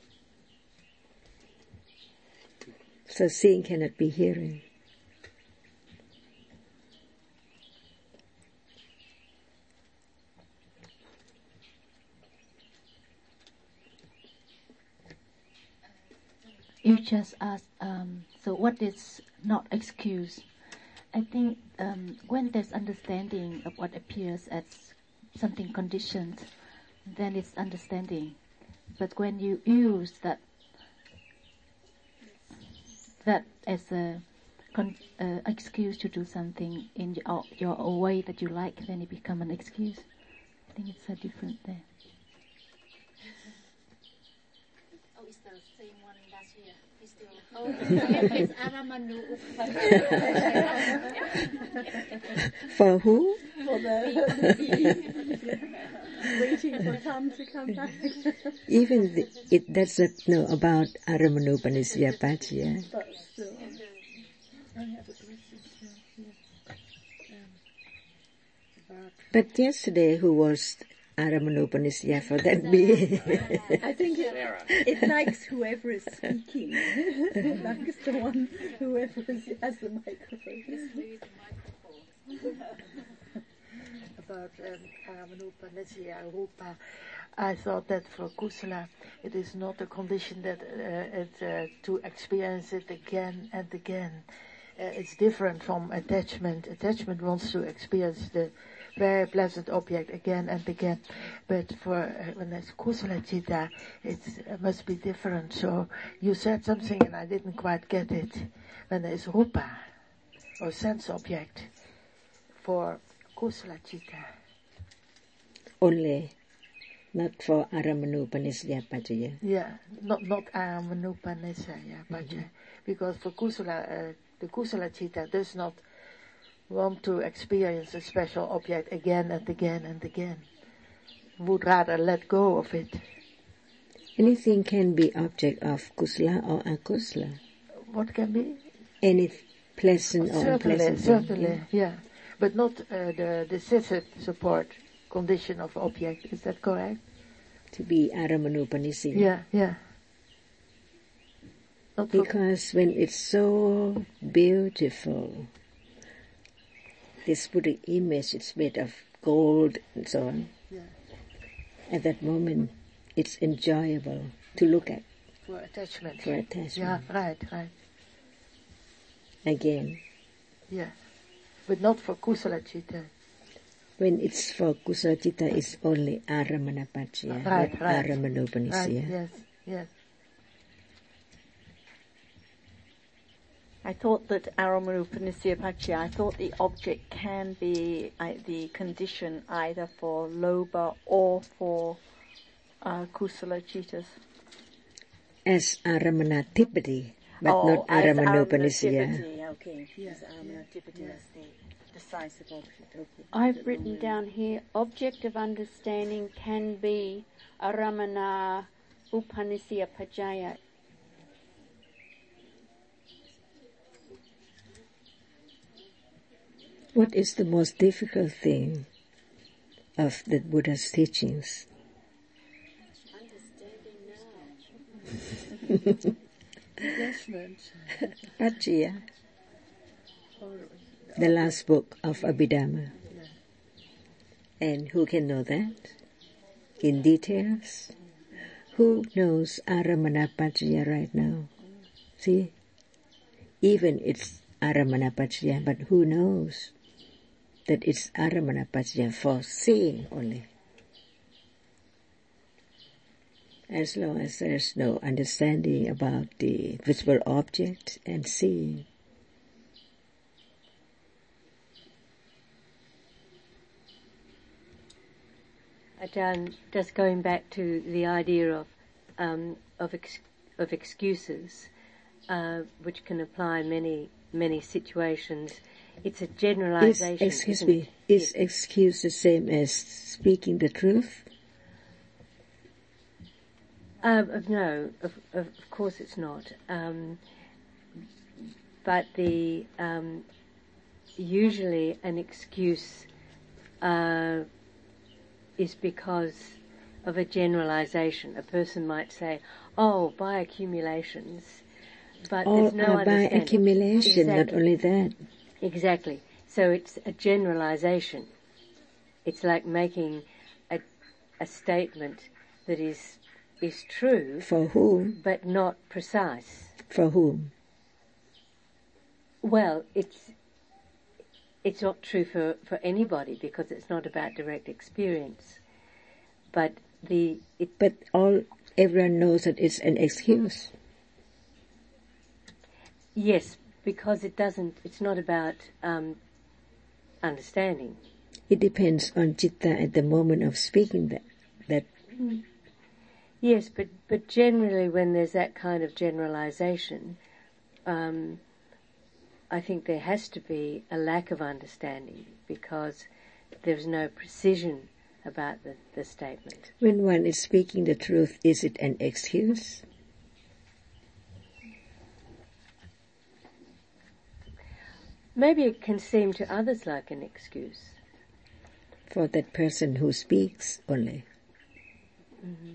So seeing cannot be hearing. You just asked, um, so what is not excuse? I think um, when there's understanding of what appears as something conditioned, then it's understanding. But when you use that that as a con- uh, excuse to do something in your, your a way that you like, then it become an excuse. I think it's a different there. Oh, it's the same one last year. It's still. Oh, it's Aramanu. For who? For the waiting for time to come back. Even the, it doesn't know about Aramanupanisya Pachya. But still, I have a question here. Um, But yesterday, who was Aramanupanisya for that be? I think it, it likes whoever is speaking. It likes the one, whoever is, has the microphone. About um, Aramanupanisya Rupa, I thought that for Kusala, it is not a condition that uh, it uh, to experience it again and again. Uh, it's different from attachment. Attachment wants to experience the very pleasant object again and again, but for uh, when it's Kusala Chitta, it uh, must be different. So you said something and I didn't quite get it. When there is Rupa, or sense object, for Kusala Chitta. Only, not for Aramanupanisya Pachya. Yeah, not not Aramanupanisya Pachya, because for Kusala, uh, the Kusala Chitta does not want to experience a special object again and again and again. Would rather let go of it. Anything can be object of Kusala or Akusala. What can be? Any pleasant or Certainly, unpleasant thing, certainly, yeah. But not uh, the decisive support condition of object. Is that correct? To be Aramanupanisya. Yeah, yeah. Not for- Because when it's so beautiful, this Buddha image, it's made of gold and so on. Yeah. At that moment, it's enjoyable to look at. For attachment. For attachment. Yeah, right, right. Again. Yeah. But not for Kusala Chitta. When it's for Kusala Chitta, it's only Aramanapachya, Right, not right. Aramanupanisya. Right, yes, yes. I thought that Aramanupanisya Pachya, I thought the object can be uh, the condition either for Lobha or for uh, Kusala Chittas. As Aramanatipati, but oh, not as Aramanupanisya. Aramanatipati, okay. Yes, Aramanatipati is the decisive object. Okay. I've written down here, object of understanding can be Aramana Upanisya Pachaya. What is the most difficult thing of the Buddha's teachings? Investment. Pachya, the last book of Abhidhamma. And who can know that in details? Who knows Aramanapachya right now? See, even it's Aramanapachya, but who knows that it's Aramanapachya for seeing only? As long as there's no understanding about the visible object and seeing. Ajahn, just going back to the idea of um, of, ex- of excuses, uh, which can apply many many situations. It's a generalization. Is, excuse me, is excuse the same as speaking the truth? Uh, no, of, of course it's not. Um, but the um, usually an excuse uh, is because of a generalization. A person might say, "Oh, by accumulations," but All there's no are by understanding. accumulation, Exactly. not only that. Exactly. So it's a generalization. It's like making a, a statement that is is true. For whom? But not precise. For whom? Well, it's it's not true for, for anybody because it's not about direct experience. But the it, But all everyone knows that it's an excuse. Yes, because it doesn't, it's not about um, understanding. It depends on citta at the moment of speaking that. that mm. Yes, but, but generally when there's that kind of generalization, um, I think there has to be a lack of understanding because there's no precision about the, the statement. When one is speaking the truth, is it an excuse? Maybe it can seem to others like an excuse. For that person who speaks only. Mm-hmm.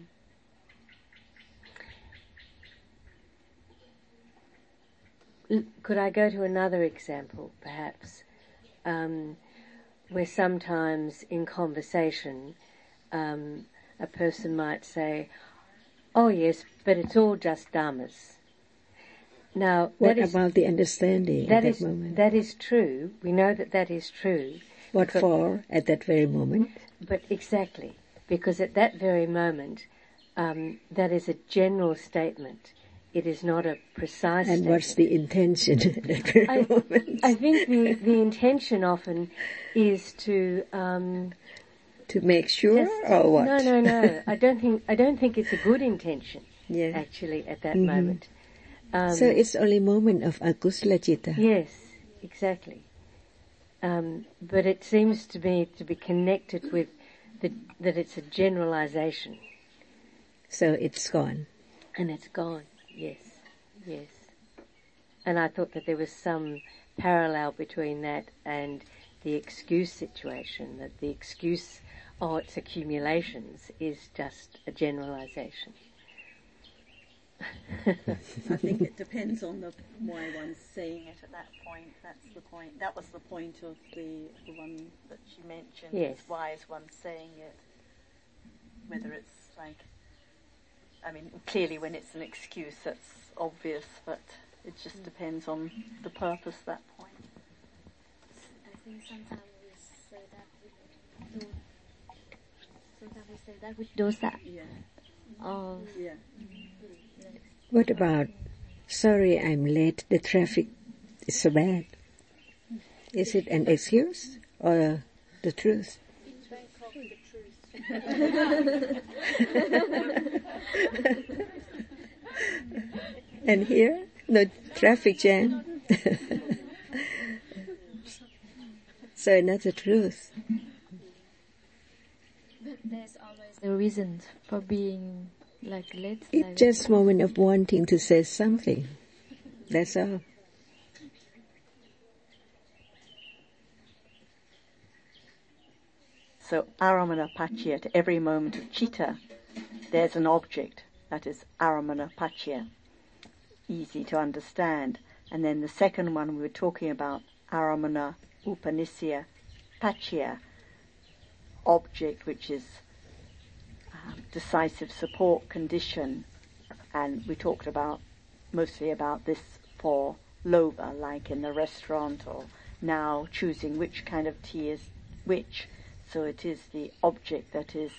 Could I go to another example, perhaps, um, where sometimes in conversation um, a person might say, oh yes, but it's all just dhammas. Now, what that is, about the understanding that at is, that moment? That is true. We know that that is true. What for at that very moment? But exactly, because at that very moment, um, that is a general statement. It is not a precise And statement. what's the intention at that very I, moment? I think the, the intention often is to um, to make sure, just, or what? No, no, no. I don't think I don't think it's a good intention. Yeah. Actually, at that mm-hmm. moment. Um, so it's only a moment of akusala citta. Yes, exactly. Um, but it seems to me to be connected with the, that it's a generalization. So it's gone. And it's gone. Yes, yes. And I thought that there was some parallel between that and the excuse situation, that the excuse, oh, it's accumulations, is just a generalization. I think it depends on the why one's saying it at that point. That's the point. That was the point of the, the one that she mentioned. Yes. Is why is one saying it? Whether it's like, I mean, clearly when it's an excuse, that's obvious, but it just depends on the purpose at that point. I think sometimes we say that with do, sometimes we say that with dosa. Yeah. Oh. Yeah. What about, sorry I'm late, the traffic is so bad? Is it an excuse or the truth? It's very called the truth. And here, no traffic jam. So not the truth. But there's always a reason for being like late. It's like just moment of wanting to say something. That's all. So aramana paccaya, at every moment of citta, there's an object that is aramana paccaya. Easy to understand. And then the second one we were talking about, aramana upanisya paccaya, object which is um, decisive support condition. And we talked about mostly about this for lobha, like in the restaurant, or now choosing which kind of tea is which. So it is the object that is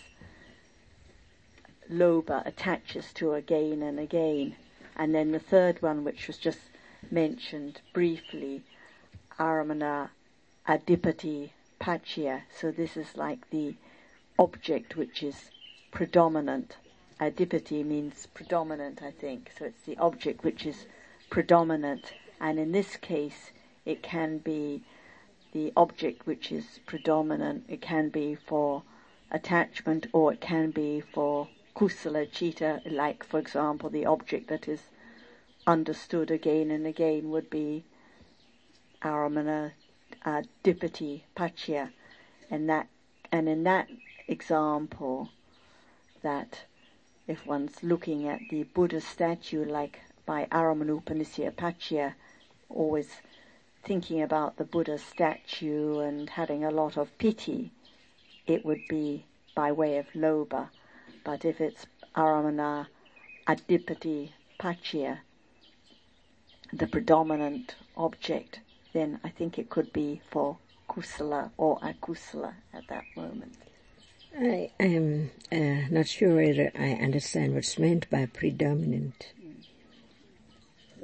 lobha attaches to again and again. And then the third one, which was just mentioned briefly, aramana adipati paccaya. So this is like the object which is predominant. Adipati means predominant, I think. So it's the object which is predominant. And in this case, it can be the object which is predominant. It can be for attachment, or it can be for kusala citta, like, for example, the object that is understood again and again would be aramana adipati paccaya. And that, and in that example, that if one's looking at the Buddha statue, like by aramana upanisya paccaya, always thinking about the Buddha statue and having a lot of pity, it would be by way of lobha. But if it's aramana adipati paccaya, the predominant object, then I think it could be for kusala or akusala at that moment. I am uh, not sure whether I understand what's meant by predominant. The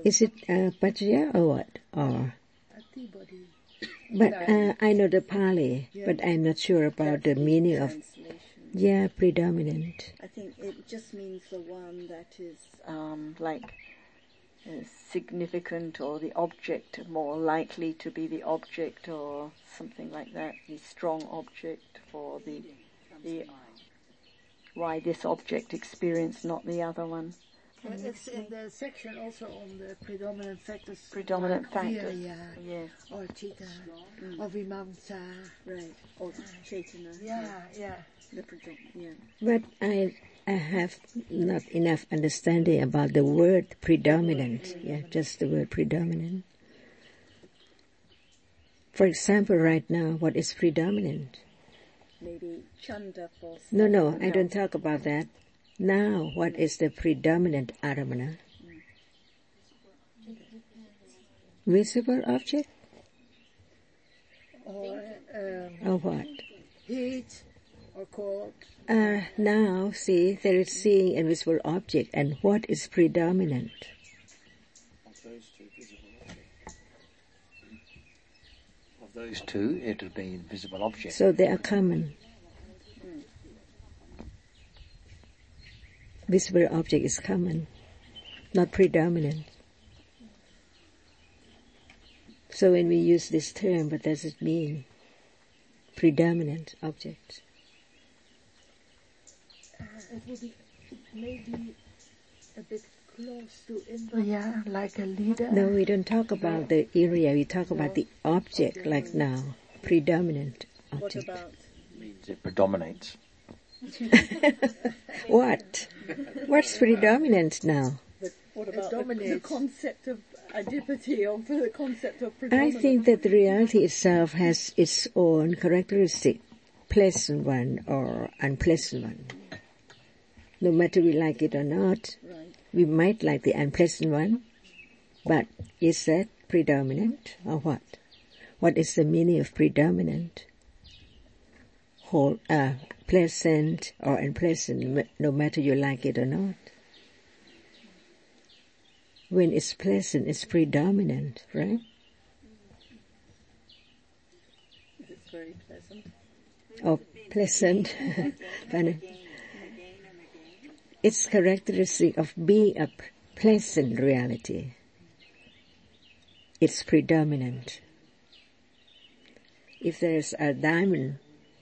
Is it uh, Pajaya or what? Or but uh, I know the Pali, yeah. But I'm not sure about That's the meaning of. Yeah, predominant. I think it just means the one that is um, like uh, significant, or the object, more likely to be the object, or something like that. The strong object for the the why this object experienced, not the other one. And it's in the section also on the predominant factors. Predominant like factors. Virya, yes. Or Chitta, mm. or Vimamsa. Right. Or Chaitana. Yeah, yeah. yeah. The predom- yeah. But I I have not enough understanding about the word predominant. Yeah, just the word predominant. For example, right now, what is predominant? Maybe Chanda for... No, no, I don't talk about that. Now, what is the predominant aramana? Visible object? Or, um, or what? Heat or cold? Uh, now, see, there is seeing and visible object, and what is predominant? Of those two, visible object. Of those two, it would be visible object. So they are common. Visible object is common, not predominant. So when we use this term, what does it mean? Predominant object. Uh, it would be maybe a bit close to Indriya, like a leader. No, we don't talk about the area, we talk no. about the object, okay. Like now, predominant object. What about? Means it predominates. What? What's predominant now? The, what about the, the concept of adipati, or the concept of predominance? I think that the reality itself has its own characteristic, pleasant one or unpleasant one. No matter we like it or not, right. We might like the unpleasant one, but is that predominant or what? What is the meaning of predominant? Whole, uh, pleasant or unpleasant, no matter you like it or not. When it's pleasant, it's predominant, right? It's very pleasant. Oh, pleasant. It's characteristic of being a pleasant reality. It's predominant. If there's a diamond,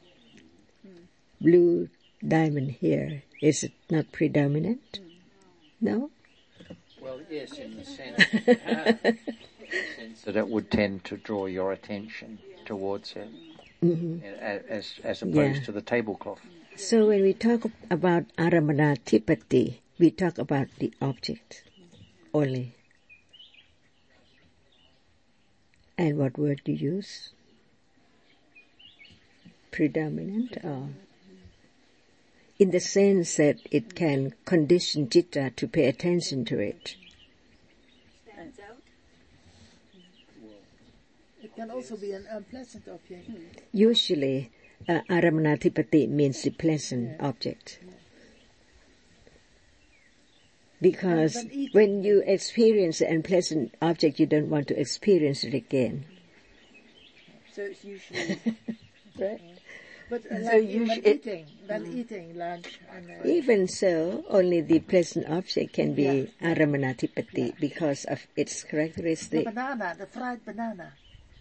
blue diamond here, is it not predominant? No? Well, yes, in the sense, uh, in the sense that it would tend to draw your attention towards it, mm-hmm. as as opposed yeah. to the tablecloth. So when we talk about aramanatipati, we talk about the object only. And what word do you use? Predominant or? In the sense that it can condition citta to pay attention to it. It can also be an unpleasant object. Usually, uh, aramanatipati means the pleasant yeah. object. Yeah. Because when you experience an unpleasant object, you don't want to experience it again. So it's usually... right? But uh, so like you when sh- eating, when mm. eating lunch. And, uh, Even so, only the pleasant object can be yeah. aramanatipati yeah. because of its characteristic. The banana, the fried banana.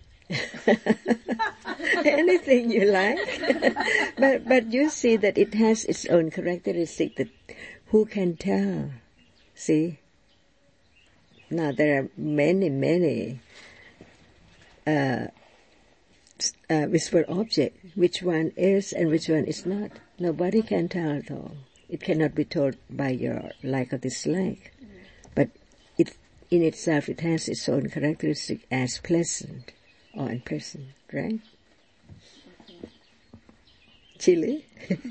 Anything you like. but but you see that it has its own characteristic that who can tell? See? Now there are many, many uh, uh, visible objects. Which one is and which one is not. Nobody can tell at all. It cannot be told by your like or dislike. But it in itself it has its own characteristic as pleasant or unpleasant, right? Okay. Chili?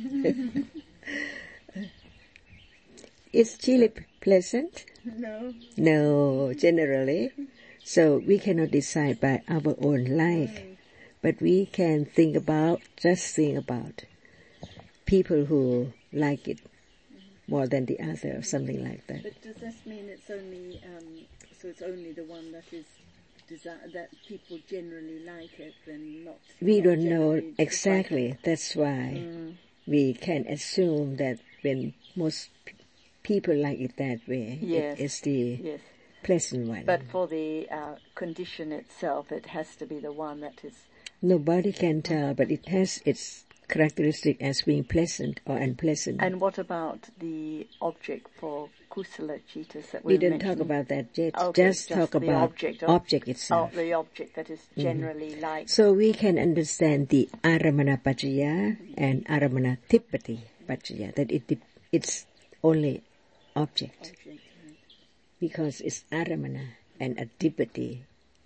Is chili pleasant? No. No, generally. So we cannot decide by our own like. Right. But we can think about, just think about people who like it more than the other, or something like that. But does this mean it's only um, so it's only the one that is desi- that people generally like it, then not? We not don't know generally exactly. dislike it? That's why Mm. we can assume that when most p- people like it that way, Yes. it is the Yes. pleasant one. But for the uh, condition itself, it has to be the one that is. Nobody can tell, but it has its characteristic as being pleasant or unpleasant. And what about the object for kusala citas that we we didn't talk about that yet. Okay, just, just talk the about object, of, object itself. Oh, the object that is generally mm-hmm. liked. So we can understand the aramana pacaya and aramana tippati pacaya, that it it's only object. object right. Because it's aramana and adipati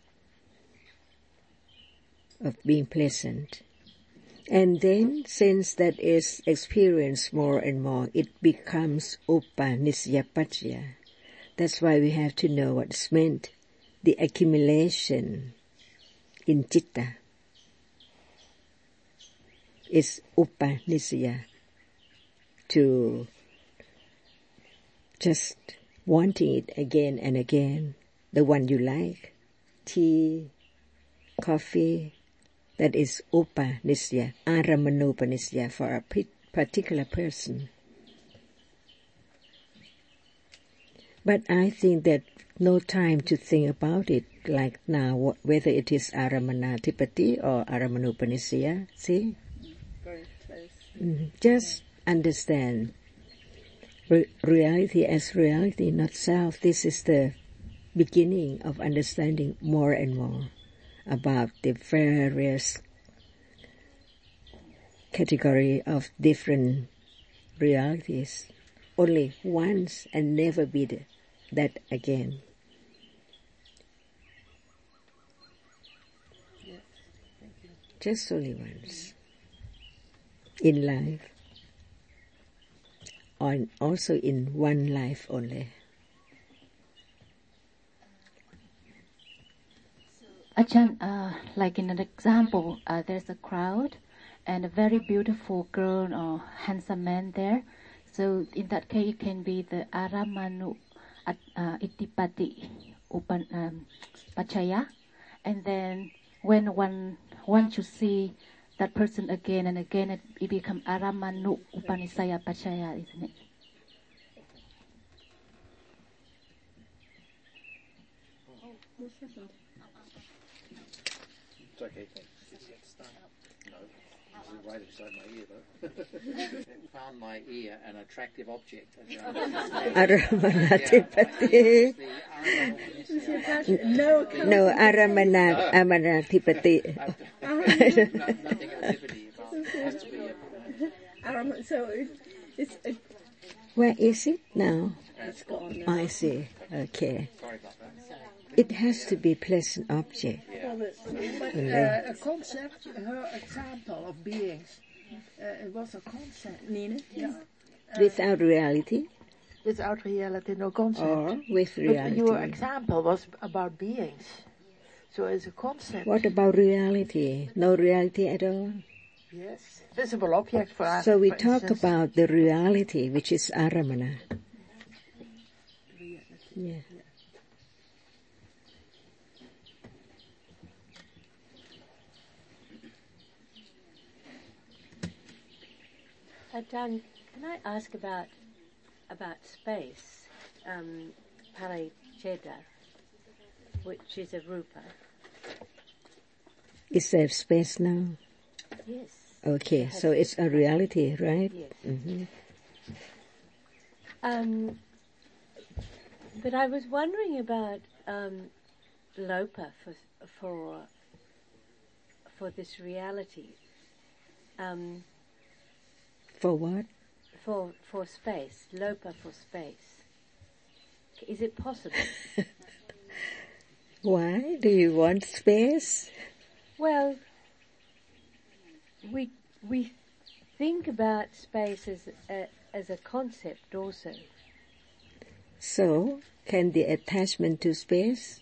of being pleasant. And then, since that is experienced more and more, it becomes upanisyapaccaya. That's why we have to know what's meant. The accumulation in citta is upanisya, to just wanting it again and again, the one you like, tea, coffee. That is upanisya, aramanopanisya for a particular person. But I think that no time to think about it, like now, whether it is aramanatipati or aramanopanisya, see? Very close. Mm-hmm. Just understand Re- reality as reality, not self. This is the beginning of understanding more and more about the various category of different realities. Only once and never be the, that again. Yes, thank you. Just only once. In life. Or also in one life only. Ajahn, uh, like in an example, uh, there's a crowd and a very beautiful girl or handsome man there. So in that case, it can be the aramanu uh, ittipati upan um, pacaya. And then when one wants to see that person again and again, it, it becomes aramanu upanisaya pacaya, isn't it? It's okay, thanks. No, this is right inside my ear though. It found my ear an attractive object. Aramanatipati. No, no, Aramanat, Aramanatipati. Nothing adipati about it. Has to be a, um, so it, it's. A, Where is it now? It's gone now. I see. Okay. Sorry about that. It has to be pleasant object. Well, but, but uh, a concept, her example of beings, uh, it was a concept. Nina? Yeah. Uh, Without reality? Without reality, no concept. Or with reality? But your example was about beings. So it's a concept. What about reality? No reality at all? Yes. Visible object for us. So we for talk instance. about the reality, which is aramana. Reality. Yeah. Ajahn, can I ask about about space, um, pariccheda, which is a rupa? Is there space now? Yes. Okay, so it's a reality, right? Yes. Mm-hmm. Um, but I was wondering about um, lopa for for for this reality. Um, For what? For for space, lopa for space. Is it possible? Why? Do you want space? Well, we we think about space as a, as a concept also. So, can the attachment to space?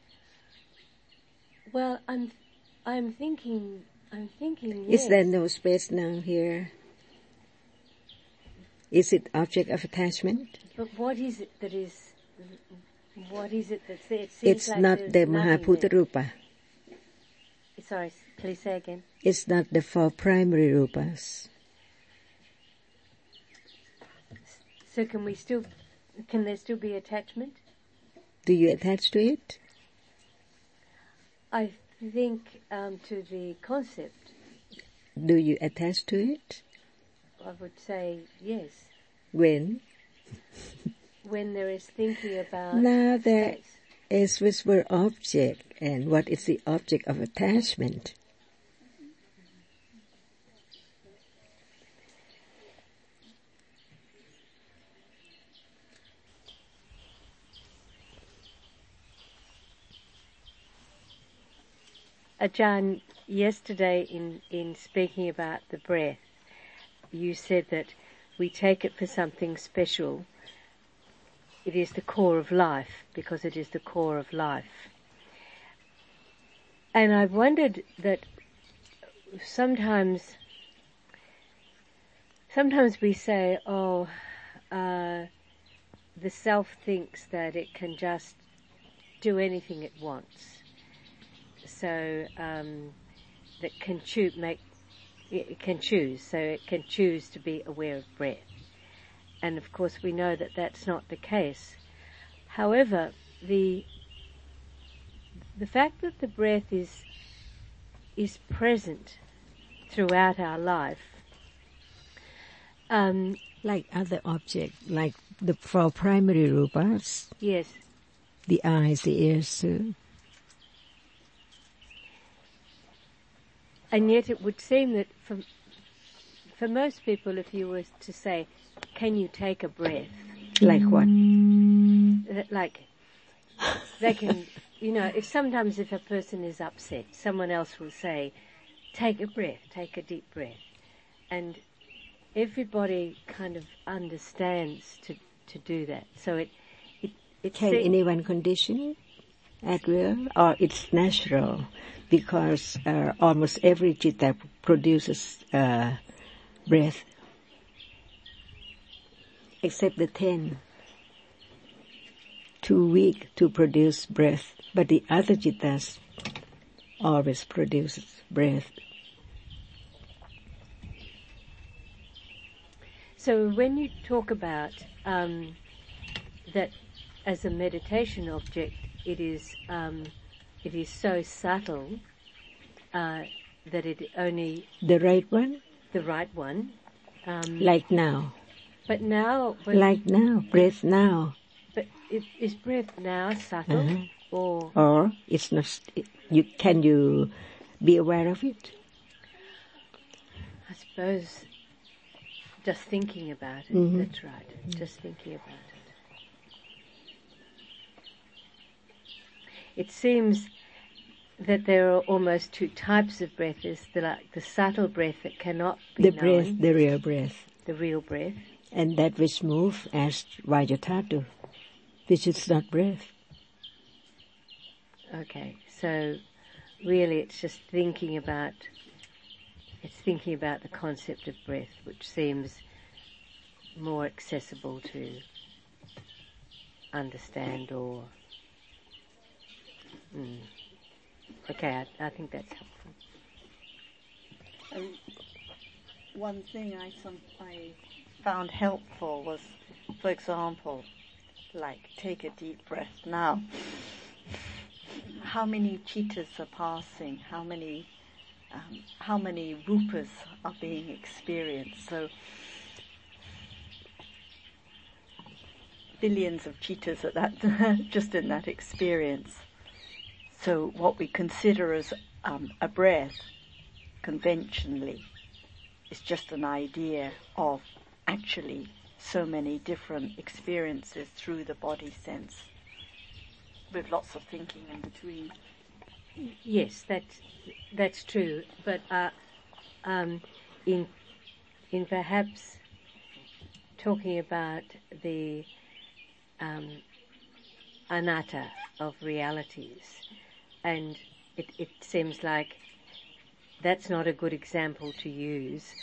Well, I'm I'm thinking I'm thinking. Is Yes. there no space now here? Is it object of attachment? But what is it that is, what is it that's there? It seems It's like not there's the nothing Mahabhuta there. Rupa. Sorry, please say again. It's not the four primary Rupas. So can we still, can there still be attachment? Do you attach to it? I think um, to the concept. Do you attach to it? I would say yes. When? When there is thinking about Now there space. is which were object, and what is the object of attachment? Ajahn, yesterday in, in speaking about the breath, you said that we take it for something special. It is the core of life, because it is the core of life. And I've wondered that sometimes, sometimes we say, oh, uh, the self thinks that it can just do anything it wants. So um, that can choose, make it can choose. So it can choose to be aware of breath, and of course we know that that's not the case. However, the the fact that the breath is is present throughout our life, um, like other objects, like the four primary Rupas. Yes. The eyes, the ears too. And yet it would seem that for, for most people, if you were to say, can you take a breath? Like what? Like, they can, you know, if sometimes if a person is upset, someone else will say, take a breath, take a deep breath. And everybody kind of understands to, to do that. So it, it, it Can se- anyone condition it at will? Or it's natural? Because uh, almost every citta produces uh, breath, except the ten. Too weak to produce breath, but the other cittas always produces breath. So when you talk about um, that as a meditation object, it is um, it is so subtle uh, that it only the right one, the right one, um, like now. But now, but like now, breath now. But it, is breath now subtle, uh-huh. or or it's not? You can you be aware of it? I suppose just thinking about it. Mm-hmm. That's right. Mm-hmm. Just thinking about it. It seems that there are almost two types of breath. There's the, like, the subtle breath that cannot be the known. breath, the real breath, the real breath, and that which moves as Vajratatu, which is not breath. Okay, so really, it's just thinking about. It's thinking about the concept of breath, which seems more accessible to understand or. Mm. Okay, I, I think that's helpful. Um, one thing I some I found helpful was, for example, like take a deep breath now. How many cittas are passing? How many, um, how many rupas are being experienced? So billions of cittas at that, just in that experience. So what we consider as um, a breath, conventionally, is just an idea of actually so many different experiences through the body sense, with lots of thinking in between. Yes, that's that's true. But uh, um, in in perhaps talking about the um, anatta of realities, and it, it seems like that's not a good example to use.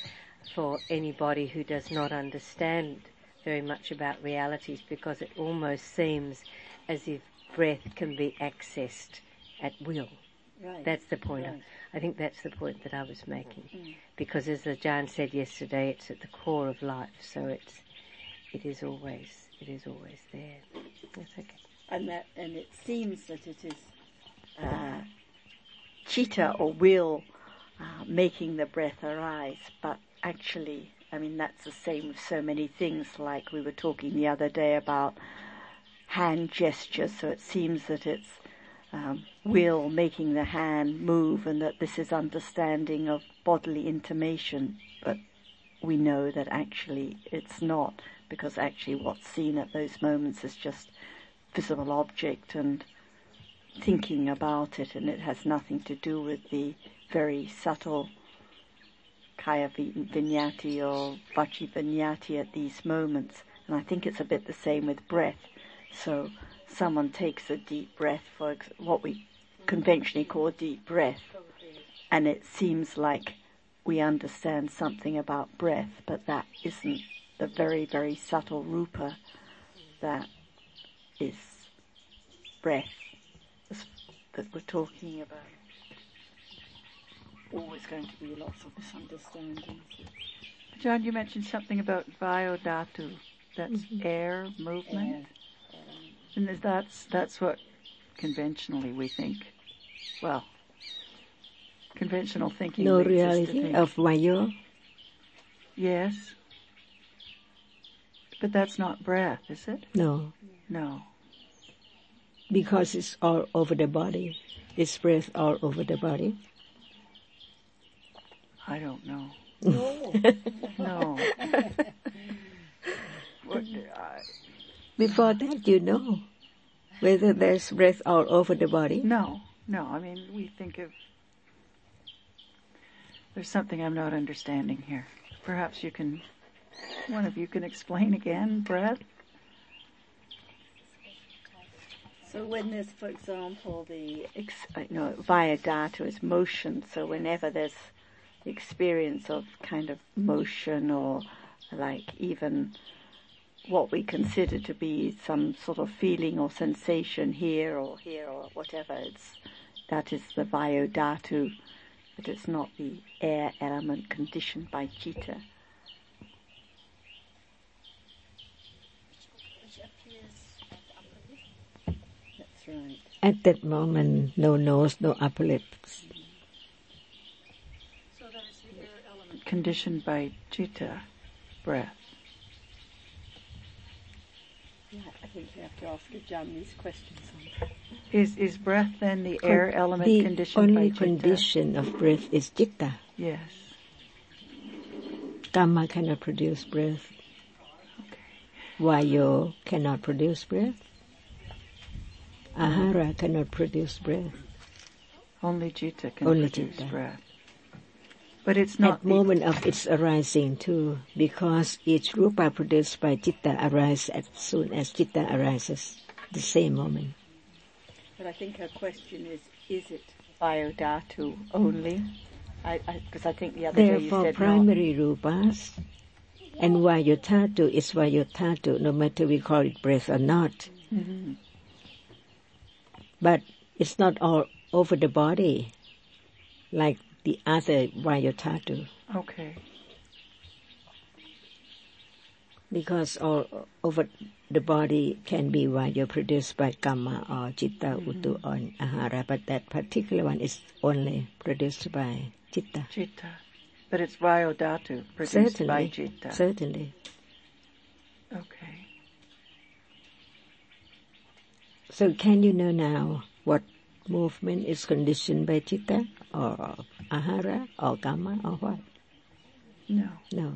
for anybody who does not understand very much about realities, because it almost seems as if breath can be accessed at will. Right. That's the point. Right. I think that's the point that I was making. Mm. Because as Ajahn said yesterday, it's at the core of life, so it's it is always it is always there. That's okay. And that and it seems that it is uh, chitta or will uh, making the breath arise, but actually, I mean, that's the same with so many things, like we were talking the other day about hand gestures, so it seems that it's um, will making the hand move, and that this is understanding of bodily intimation, but we know that actually it's not, because actually what's seen at those moments is just visible object and thinking about it, and it has nothing to do with the very subtle kaya vinyati or vachi vinyati at these moments. And I think it's a bit the same with breath. So someone takes a deep breath, for ex- what we conventionally call a deep breath, and it seems like we understand something about breath, but that isn't the very, very subtle rupa that is breath that we're talking about. Always going to be lots of misunderstandings. John, you mentioned something about Vayodhatu, that's mm-hmm. air movement, Air. and is that's that's what conventionally we think. Well, conventional thinking. No leads reality us to think. of Vayo. Yes, but that's not breath, is it? No. No. Because it's all over the body. It's breath all over the body. I don't know. No. No. What, I, Before that, you know whether there's breath all over the body? No, no. I mean, we think of... There's something I'm not understanding here. Perhaps you can... One of you can explain again, breath? So when there's, for example, the ex, you know, Vayodhatu is motion, so whenever there's the experience of kind of motion, or like even what we consider to be some sort of feeling or sensation here or here or whatever, it's, that is the Vayodhatu, but it's not the air element conditioned by citta. That's right. At that moment, no nose, no upper lips. So that is the air element conditioned by citta, breath. Yeah, I think we have to ask Ajahn these questions. Is is breath then the air Con- element the conditioned by only citta? condition of breath is citta. Yes. Kamma cannot produce breath. Okay. Vayo cannot produce breath. Ahara cannot produce breath. Only citta can Only produce citta. breath. But it's not At the moment of its arising too, because each rupa produced by citta arises as soon as citta arises, the same moment. But I think her question is, is it Vayodhatu only? I, I, because I think the other day you Therefore, said primary rupas, and Vayodhatu is Vayodhatu, no matter we call it breath or not. Mm-hmm. But it's not all over the body, like the other Vayodhatu. Okay. Because all over the body can be Vayo produced by Kamma or Citta, mm-hmm. Uttu or Ahara, but that particular one is only produced by Citta. Citta. But it's Vayodhatu produced Certainly. by citta. Certainly. Okay. So can you know now what movement is conditioned by citta or ahara or kamma or what? No. No.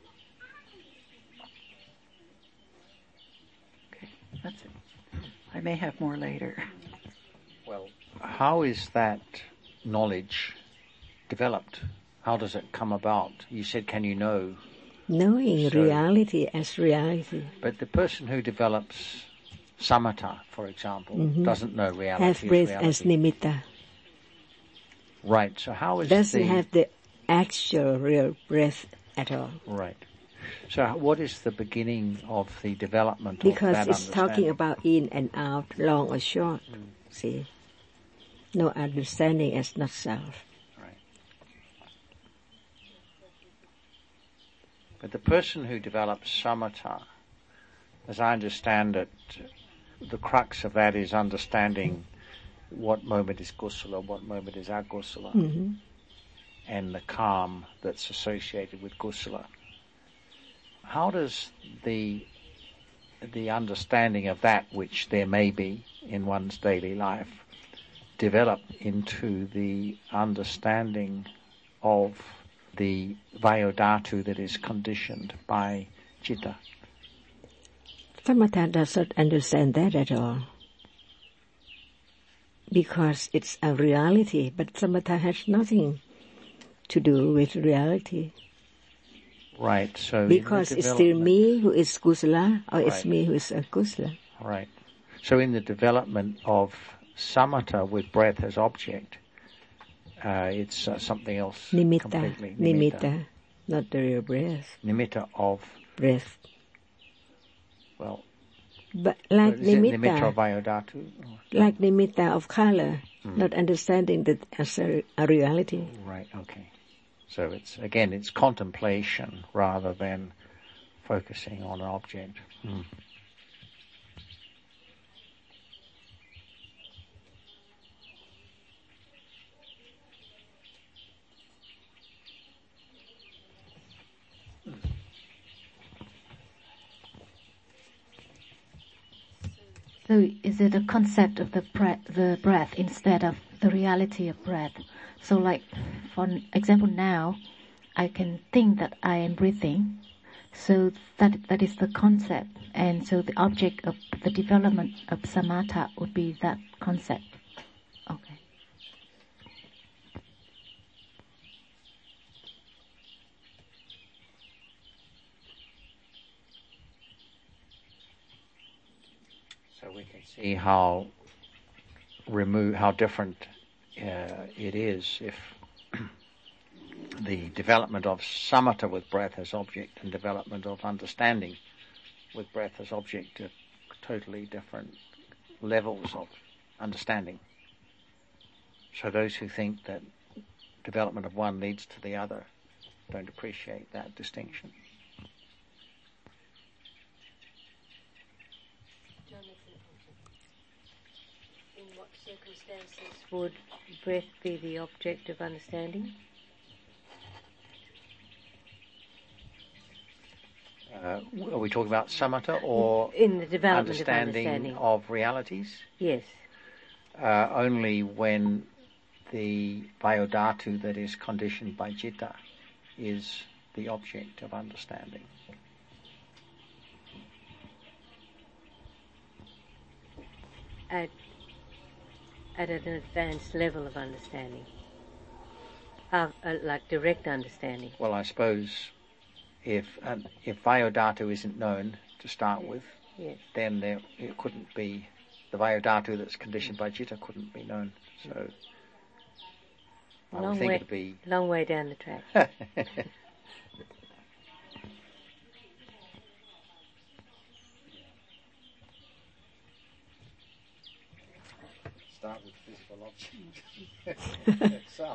Okay, that's it. I may have more later. Well, how is that knowledge developed? How does it come about? You said, can you know? Knowing So- reality as reality. But the person who develops samatha, for example, Mhm. doesn't know reality Have as breath reality. as nimitta. Right, so how is Doesn't the... have the actual real breath at all. Right. So what is the beginning of the development because of that it's talking about in and out, long or short. Mm. See? No understanding as not self. Right. But the person who develops samatha, as I understand it, the crux of that is understanding what moment is kusala, what moment is akusala, mm-hmm. and the calm that's associated with kusala. How does the the understanding of that which there may be in one's daily life develop into the understanding of the Vayodhatu that is conditioned by citta? Samatha doesn't understand that at all. Because it's a reality, but samatha has nothing to do with reality. Right, so... Because it's still me who is kusala, or right. it's me who is akusala. Right. So in the development of samatha with breath as object, uh, it's uh, something else nimitta. completely. Nimitta. Nimitta, not the real breath. Nimitta of... breath. Well... But like is nimitta, it nimitta of Vayodhatu? Like nimitta of color, mm. not understanding that as a, a reality. Right, okay. So it's, again, it's contemplation rather than focusing on an object. Mm. So is it a concept of the breath, the breath instead of the reality of breath? So like, for example now, I can think that I am breathing, so that that is the concept, and so the object of the development of samatha would be that concept. Okay. So we can see how remove how different uh, it is if the development of samatha with breath as object and development of understanding with breath as object are totally different levels of understanding. So those who think that development of one leads to the other don't appreciate that distinction. In what circumstances would breath be the object of understanding? Uh, are we talking about samatha or in the development understanding of understanding of realities? Yes. Uh, only when the Vayodhatu that is conditioned by citta is the object of understanding. At at an advanced level of understanding, uh, uh, like direct understanding. Well, I suppose if um, if Vayodhatu isn't known to start yes. with, yes. then there it couldn't be the Vayodhatu that's conditioned by citta couldn't be known. So I long would think way, it'd be long way down the track. Start with physical object. Sound.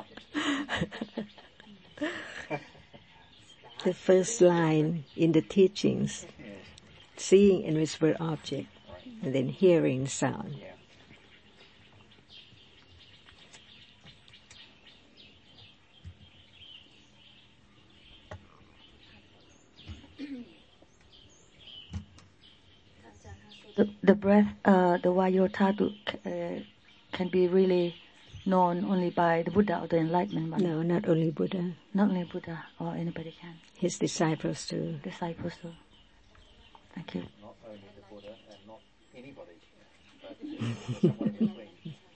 The first line in the teachings, yes. Seeing invisible object, right. And then hearing sound. Yeah. The, the breath, uh, the Vayodhatu uh, can be really known only by the Buddha or the enlightenment one. No, not only Buddha. Not only Buddha, or anybody can. His disciples too. Disciples too. Thank you. Not only the Buddha and not anybody, but somewhere between.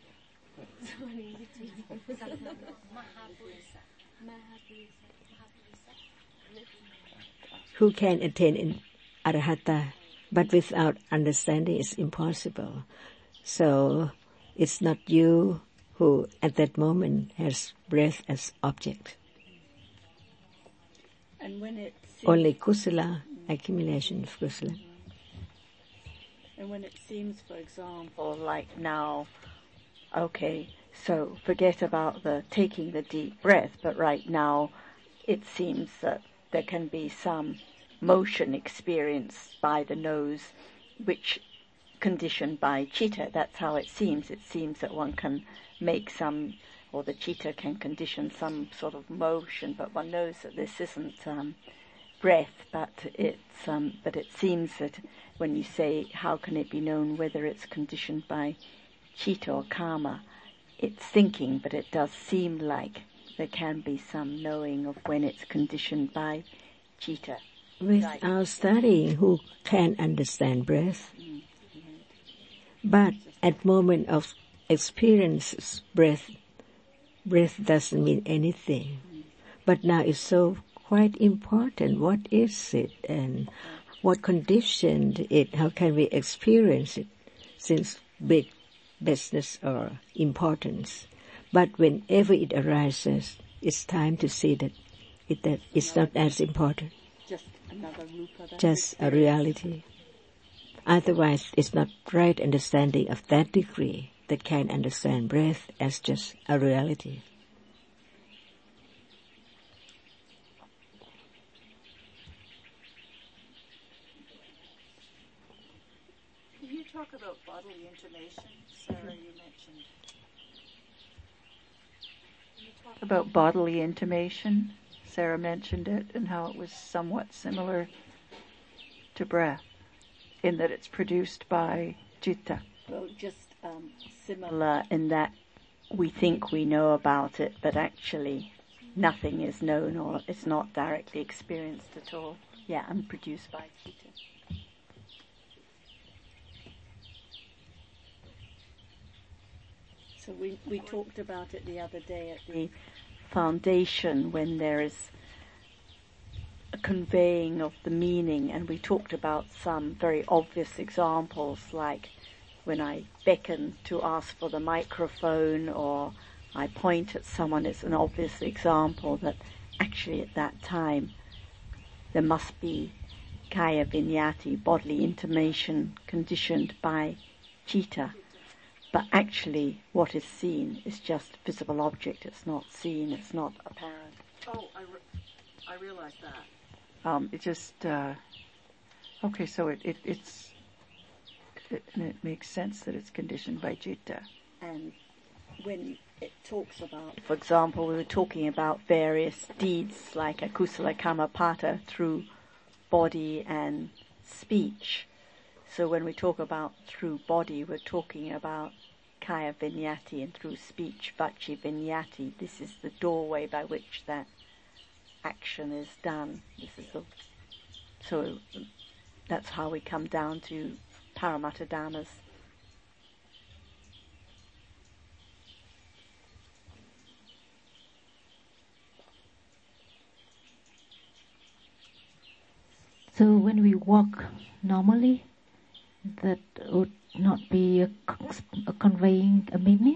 Who can attain in arahata, but without understanding is impossible. So it's not you who at that moment has breath as object. And when it seems, only kusala, accumulation of kusala. And when it seems, for example, like now, okay, so forget about the taking the deep breath, but right now it seems that there can be some motion experienced by the nose, which conditioned by chitta. That's how it seems. It seems that one can make some, or the chitta can condition some sort of motion, but one knows that this isn't um, breath, but it's um, but it seems that when you say how can it be known whether it's conditioned by chitta or karma, it's thinking, but it does seem like there can be some knowing of when it's conditioned by chitta. With Right. our studying, who can understand breath? Mm-hmm. But at moment of experience, breath, breath doesn't mean anything. Mm-hmm. But now it's so quite important. What is it and what conditioned it? How can we experience it? Since big business or importance. But whenever it arises, it's time to see that it that it's not as important. Just another rupa. Just a reality. Otherwise, it's not right understanding of that degree that can understand breath as just a reality. Can you talk about bodily intimation, Sarah? You mentioned. Can you talk about bodily intimation? Sarah mentioned it and how it was somewhat similar to breath, in that it's produced by citta. Well, just um, similar in that we think we know about it, but actually nothing is known or it's not directly experienced at all. Yeah, and produced by citta. So we, we talked about it the other day at the foundation when there is a conveying of the meaning, and we talked about some very obvious examples like when I beckon to ask for the microphone or I point at someone. It's an obvious example that actually at that time there must be kaya vinyati, bodily intimation conditioned by citta. But actually what is seen is just visible object. It's not seen, it's not apparent. Oh, I, re- I realize that. Um, it just, uh, okay, so it, it it's, it, it makes sense that it's conditioned by citta. And when it talks about, for example, we were talking about various deeds like a kusala kamapata through body and speech. So when we talk about through body, we're talking about kaya vinyati, and through speech, vachi vinyati. This is the doorway by which that action is done. This is the, so that's how we come down to Paramattha Dhammas. So when we walk normally, that would not be a, a conveying a meaning?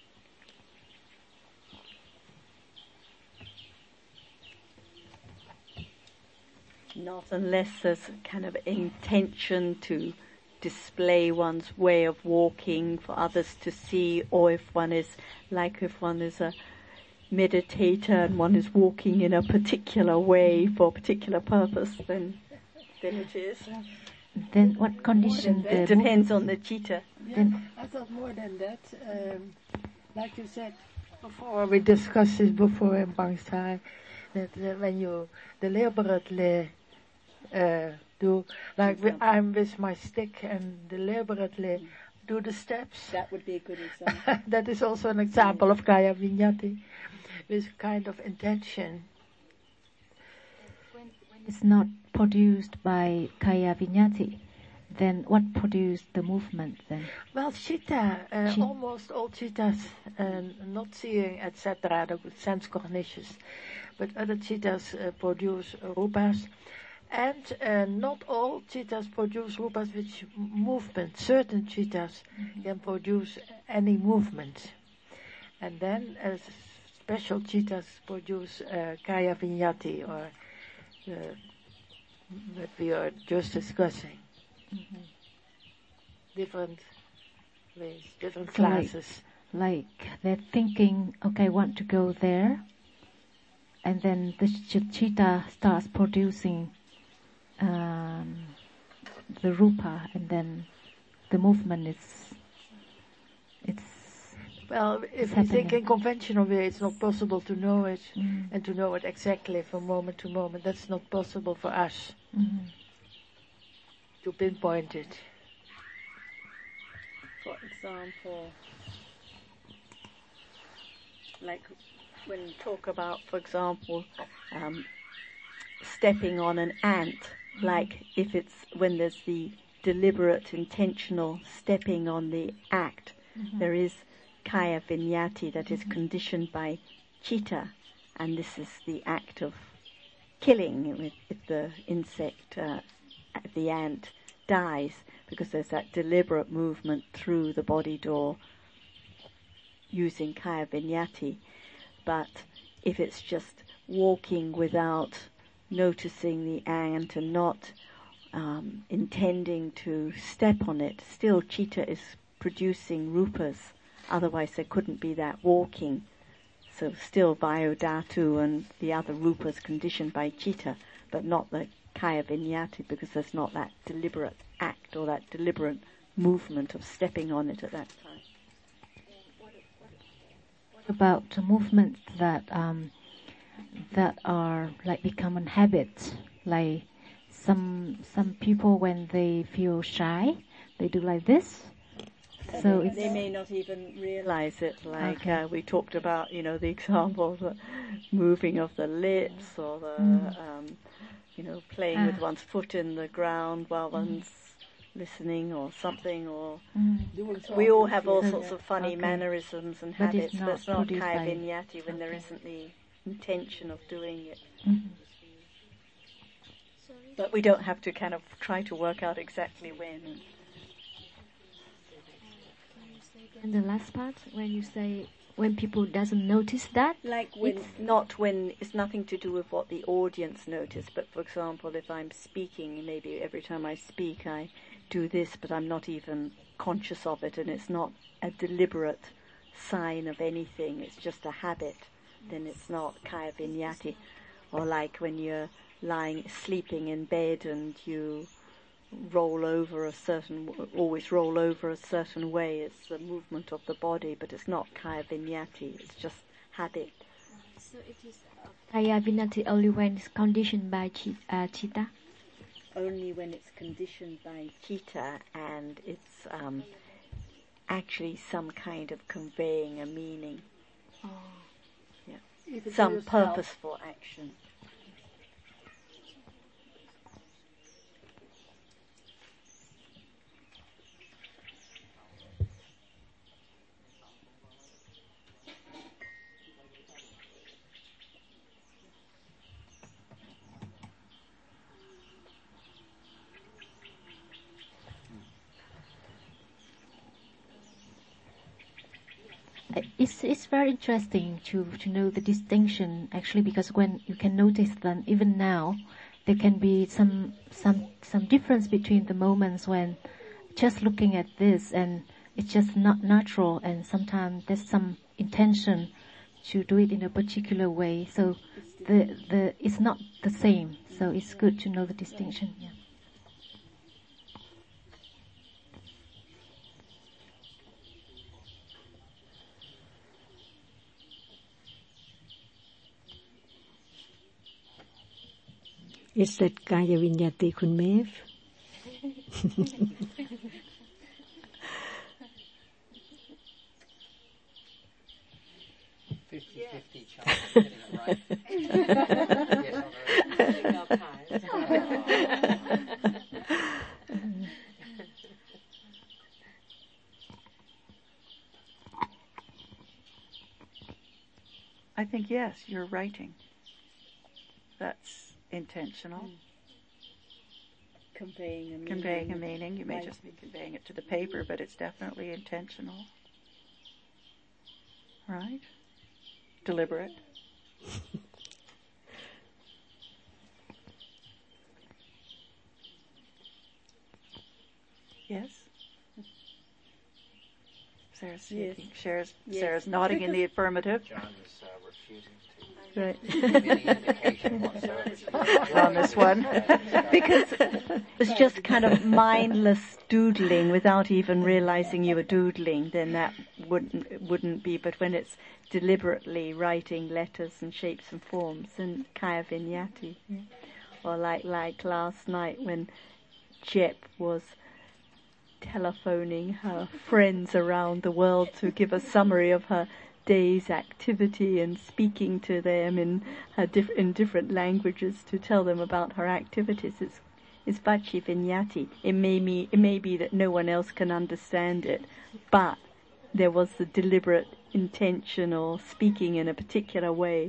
Not unless there's kind of intention to display one's way of walking for others to see, or if one is, like if one is a meditator and one is walking in a particular way for a particular purpose, then then it is. Then what condition? It depends on the citta. Yeah, I thought more than that. Um, like you said before, we discussed this before in Bangsai, that uh, when you deliberately uh, do, like we, I'm with my stick and deliberately mm. do the steps. That would be a good example. That is also an example of Kaya Vinyati, with kind of intention. When, when it's not produced by Kaya Vinyati, then what produced the movement then? Well, citta, uh, Ch- almost all cittas, uh, not seeing, et cetera, the sense cognitions, but other cittas uh, produce rupas, and uh, not all cittas produce rupas with movement. Certain cittas mm-hmm. can produce any movement, and then uh, special cittas produce uh, kaya vinyati or uh, that we are just discussing. Mm-hmm. Different ways, different so classes. Like, like they're thinking, okay, I want to go there, and then the ch- cheetah starts producing um, the rupa, and then the movement is it's well, if it's we think happening. in conventional way, it's not possible to know it Mm. and to know it exactly from moment to moment. That's not possible for us Mm. to pinpoint it. For example, like when you talk about, for example, um, stepping on an ant, mm-hmm. like if it's when there's the deliberate, intentional stepping on the act, mm-hmm. there is kaya vinyati that mm-hmm. is conditioned by chitta, and this is the act of killing if, if the insect, uh, the ant dies, because there's that deliberate movement through the body door using kaya vinyati. But if it's just walking without noticing the ant and not um, intending to step on it, still chitta is producing rupas, otherwise there couldn't be that walking. So still Vayodhatu and the other rupas conditioned by chitta, but not the kaya vinyati, because there's not that deliberate act or that deliberate movement of stepping on it at that time. What about the movements that um, that are like become a habit? Like some some people, when they feel shy, they do like this. So they, it's they may not even realize it. Like okay. uh, we talked about, you know, the example of the moving of the lips, or the Mm. um, you know, playing ah. with one's foot in the ground while mm. one's listening or something, or mm. we all have all so sorts of funny okay. mannerisms and but habits. It's not That's not kaya by... vinyati when okay. there isn't the intention of doing it. Mm-hmm. But we don't have to kind of try to work out exactly when. And the last part, when you say when people doesn't notice that, like when it's not when it's nothing to do with what the audience notice, but for example, if I'm speaking, maybe every time I speak I do this, but I'm not even conscious of it, and it's not a deliberate sign of anything, it's just a habit, then it's not kaya vinyati. Or like when you're lying sleeping in bed and you roll over a certain, always roll over a certain way. It's the movement of the body, but it's not kaya vinyati. It's just habit. So it is kaya vinyati only when it's conditioned by chi, uh, chitta? Only when it's conditioned by chitta and it's um, actually some kind of conveying a meaning. Oh. Yeah. Some purposeful action. It's it's very interesting to to know the distinction, actually, because when you can notice that even now there can be some some some difference between the moments when just looking at this and it's just not natural, and sometimes there's some intention to do it in a particular way. So the the it's not the same. So it's good to know the distinction. Yeah. Is that kaya vinyati, Khun Maeve? fifty-fifty chance of getting it right. Yes, I think yes, you're writing. That's intentional. Mm. Conveying a meaning. Conveying a meaning. You may right. just be conveying it to the paper, but it's definitely intentional. Right? Deliberate. Sarah's Yes. thinking. Sarah's, Yes. Sarah's nodding in the affirmative. John is uh, refusing to. Right. On this one, because it's just kind of mindless doodling without even realizing you were doodling. Then that wouldn't wouldn't be. But when it's deliberately writing letters and shapes and forms, then kaya vinyati. Yeah. Or like like last night when Jep was telephoning her friends around the world to give a summary of her day's activity and speaking to them in her diff- in different languages to tell them about her activities. It's it's vachi vinyati. It may be it may be that no one else can understand it, but there was the deliberate intention or speaking in a particular way.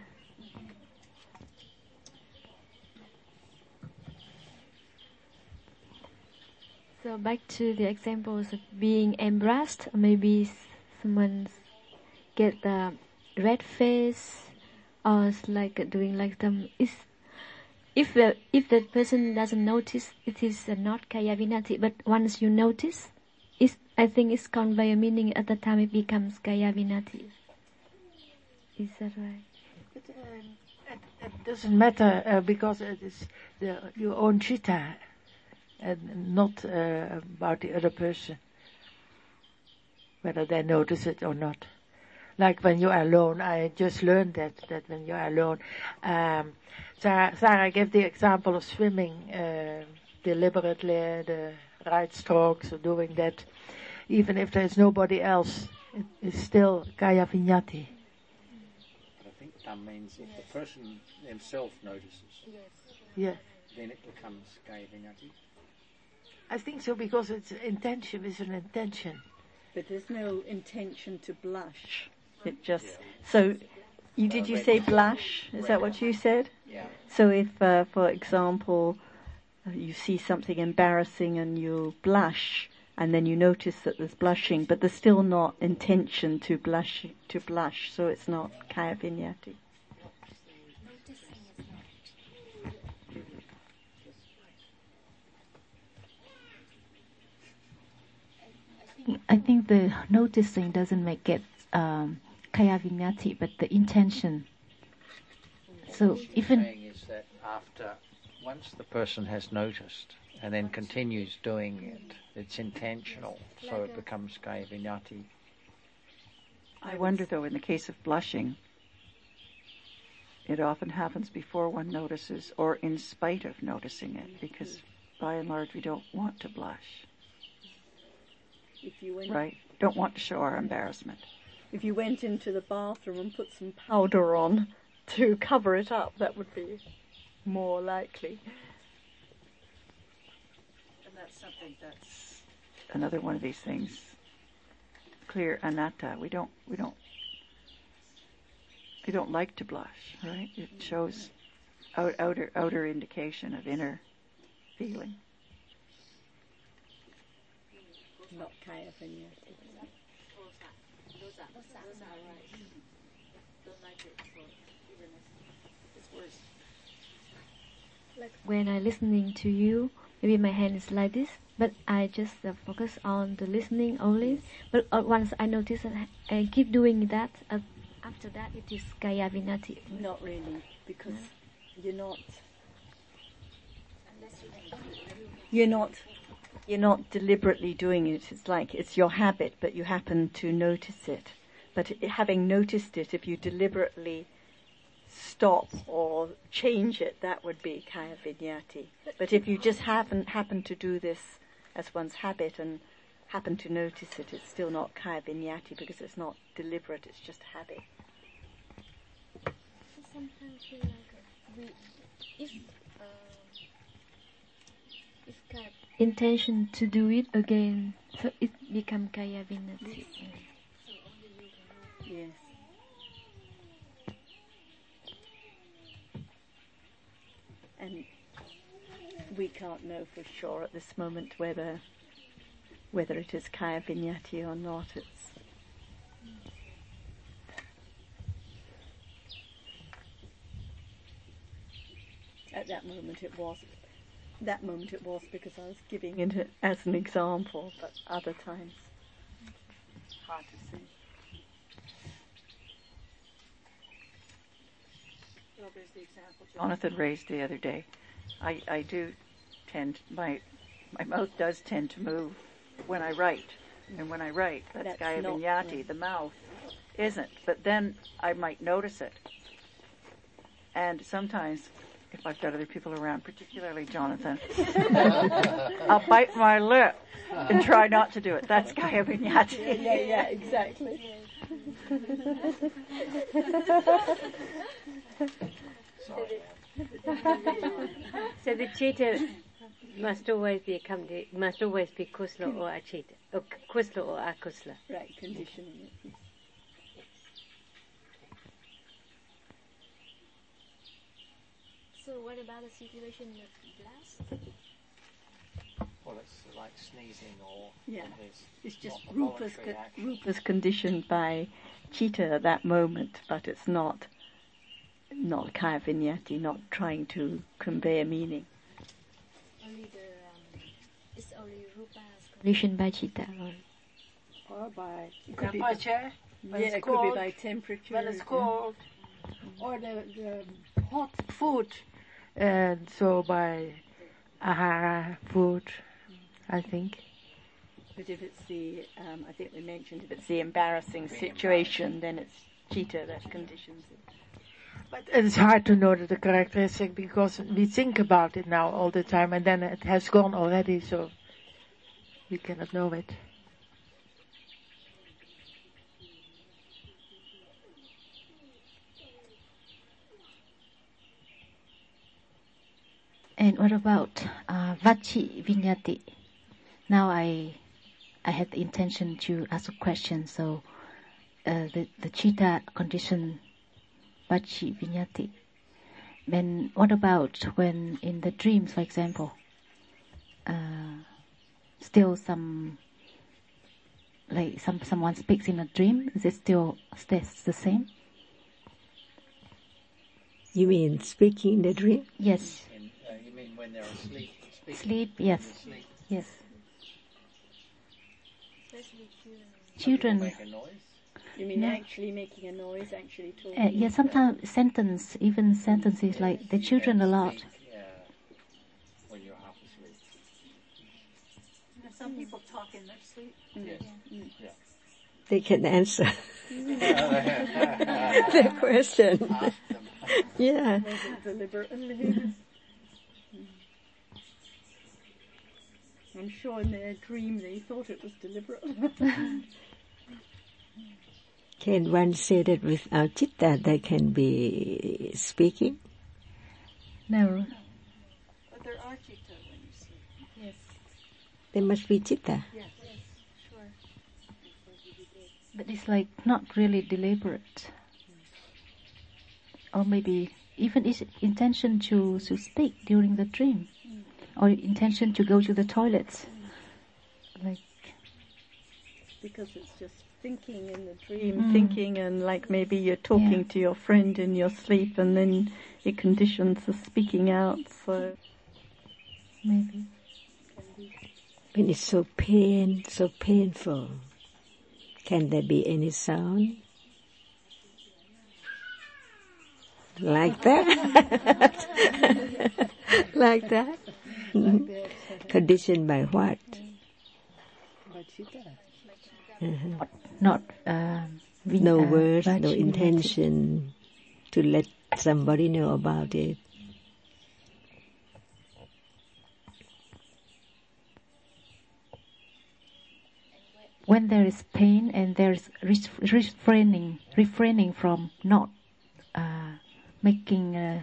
So back to the examples of being embarrassed, maybe someone's get the red face or it's like doing like them is if the if that person doesn't notice, it is uh, not kaya vinyati, but once you notice, is I think it's convey a meaning at the time it becomes kaya vinyati. Is that right? But, um, it, it doesn't matter uh, because it is the, your own chitta and not uh, about the other person, whether they notice it or not. Like when you are alone, I just learned that, that when you are alone, um, Sarah, Sarah gave the example of swimming, uh, deliberately, the right strokes, or doing that, even if there's nobody else, it is still kaya vinyati. I think that means if the person himself notices, Yeah. then it becomes kaya vinyati. I think so, because it's intention is an intention. But there's no intention to blush. It just so you did you say blush? Is that what you said? Yeah. So if, uh, for example, you see something embarrassing and you blush, and then you notice that there's blushing, but there's still not intention to blush to blush, so it's not kaya vinyati. I think the noticing doesn't make it um, kaya vinyati, but the intention. So what even saying is that after once the person has noticed and then continues doing it, it's intentional, so it becomes kaya vinyati. I wonder, though, in the case of blushing, it often happens before one notices or in spite of noticing it, because by and large we don't want to blush. If you went Right? Don't want to show our embarrassment. If you went into the bathroom and put some Powder on to cover it up, that would be more likely. And that's something that's another one of these things. Clear anatta. We don't. We don't. We don't like to blush, right? It shows out, outer outer indication of inner feeling. not kaya vinyati. Like when I listening to you, maybe my hand is like this, but I just uh, focus on the listening only. But uh, once I notice and I keep doing that, uh, after that it is kaya vinyati. Not really, because you're not. You're not. You're not deliberately doing it. It's like it's your habit, but you happen to notice it. But having noticed it, if you deliberately stop or change it, that would be kaya vinyati. But if you just haven't happen to do this as one's habit and happen to notice it, it's still not kaya vinyati because it's not deliberate. It's just habit. Sometimes feel like we, if uh, it's kind of intention to do it again, so it become kaya vinyati. Yes. And we can't know for sure at this moment whether whether it is kaya vinyati or not. It's At that moment it was. That moment it was because I was giving it as an example, but other times. hard to see. Well, there's the example Jonathan raised the other day. I, I do tend, my my mouth does tend to move when I write. And when I write, that's, that's Kaya Vinyati, yeah. The mouth isn't. But then I might notice it. And sometimes, if I've got other people around, particularly Jonathan, I'll bite my lip and try not to do it. That's Kaya Vinyati. Yeah, yeah, yeah, exactly. So the chitta must always be accompanied, must always be kusla or achita, or kusla or akusla. Right, conditioning it. So what about a situation with blast? Well, it's like sneezing or... Yeah, it's, it's just Rupa's, co- Rupa's conditioned by chitta at that moment, but it's not not Kaya Vinyati, not trying to convey a meaning. Only the, um, it's only Rupa's conditioned by chitta, or, or by temperature. Yeah, it could be by temperature. When it's cold, yeah. Or the, the hot food, and so by ahara food, I think. But if it's the, um, I think we mentioned, if it's the embarrassing situation, then it's chitta that conditions it. But it's hard to know the characteristic because we think about it now all the time and then it has gone already, so we cannot know it. And what about uh, Vachi Vinyati? Now I I had the intention to ask a question, so uh, the, the chitta condition Vachi Vinyati. Then what about when in the dreams, for example, uh, still some, like some someone speaks in a dream, is it still stays the same? You mean speaking in the dream? Yes. In, uh, you mean when they're asleep? Sleep, yes. Sleep. Yes. Especially children. Children. Make a noise? You mean No. actually making a noise, actually talking? Uh, yeah, sometimes sentence, even sentences like the children a lot. Yeah, when you're half asleep. Some people talk in their sleep. Yes. Mm. Yeah. They can answer the question. Yeah. Was it deliberately? I'm sure in their dream they thought it was deliberate. Can one say that without chitta they can be speaking? No. But there are chitta when you sleep. Yes. There must be chitta. Yes, yes, sure. But it's like not really deliberate. Or maybe even is intention to, to speak during the dream. Mm. Or intention to go to the toilets. Mm. Like because it's just thinking in the dream, mm. thinking, and like maybe you're talking yeah. to your friend in your sleep, and then it conditions the speaking out. So maybe when it's so pain, so painful, can there be any sound like that? Like that? Conditioned by what? By chitta. Uh-huh. Not um, we, no uh, words, no Vachi intention to let somebody know about it. When there is pain and there is refraining, refraining from not uh, making uh,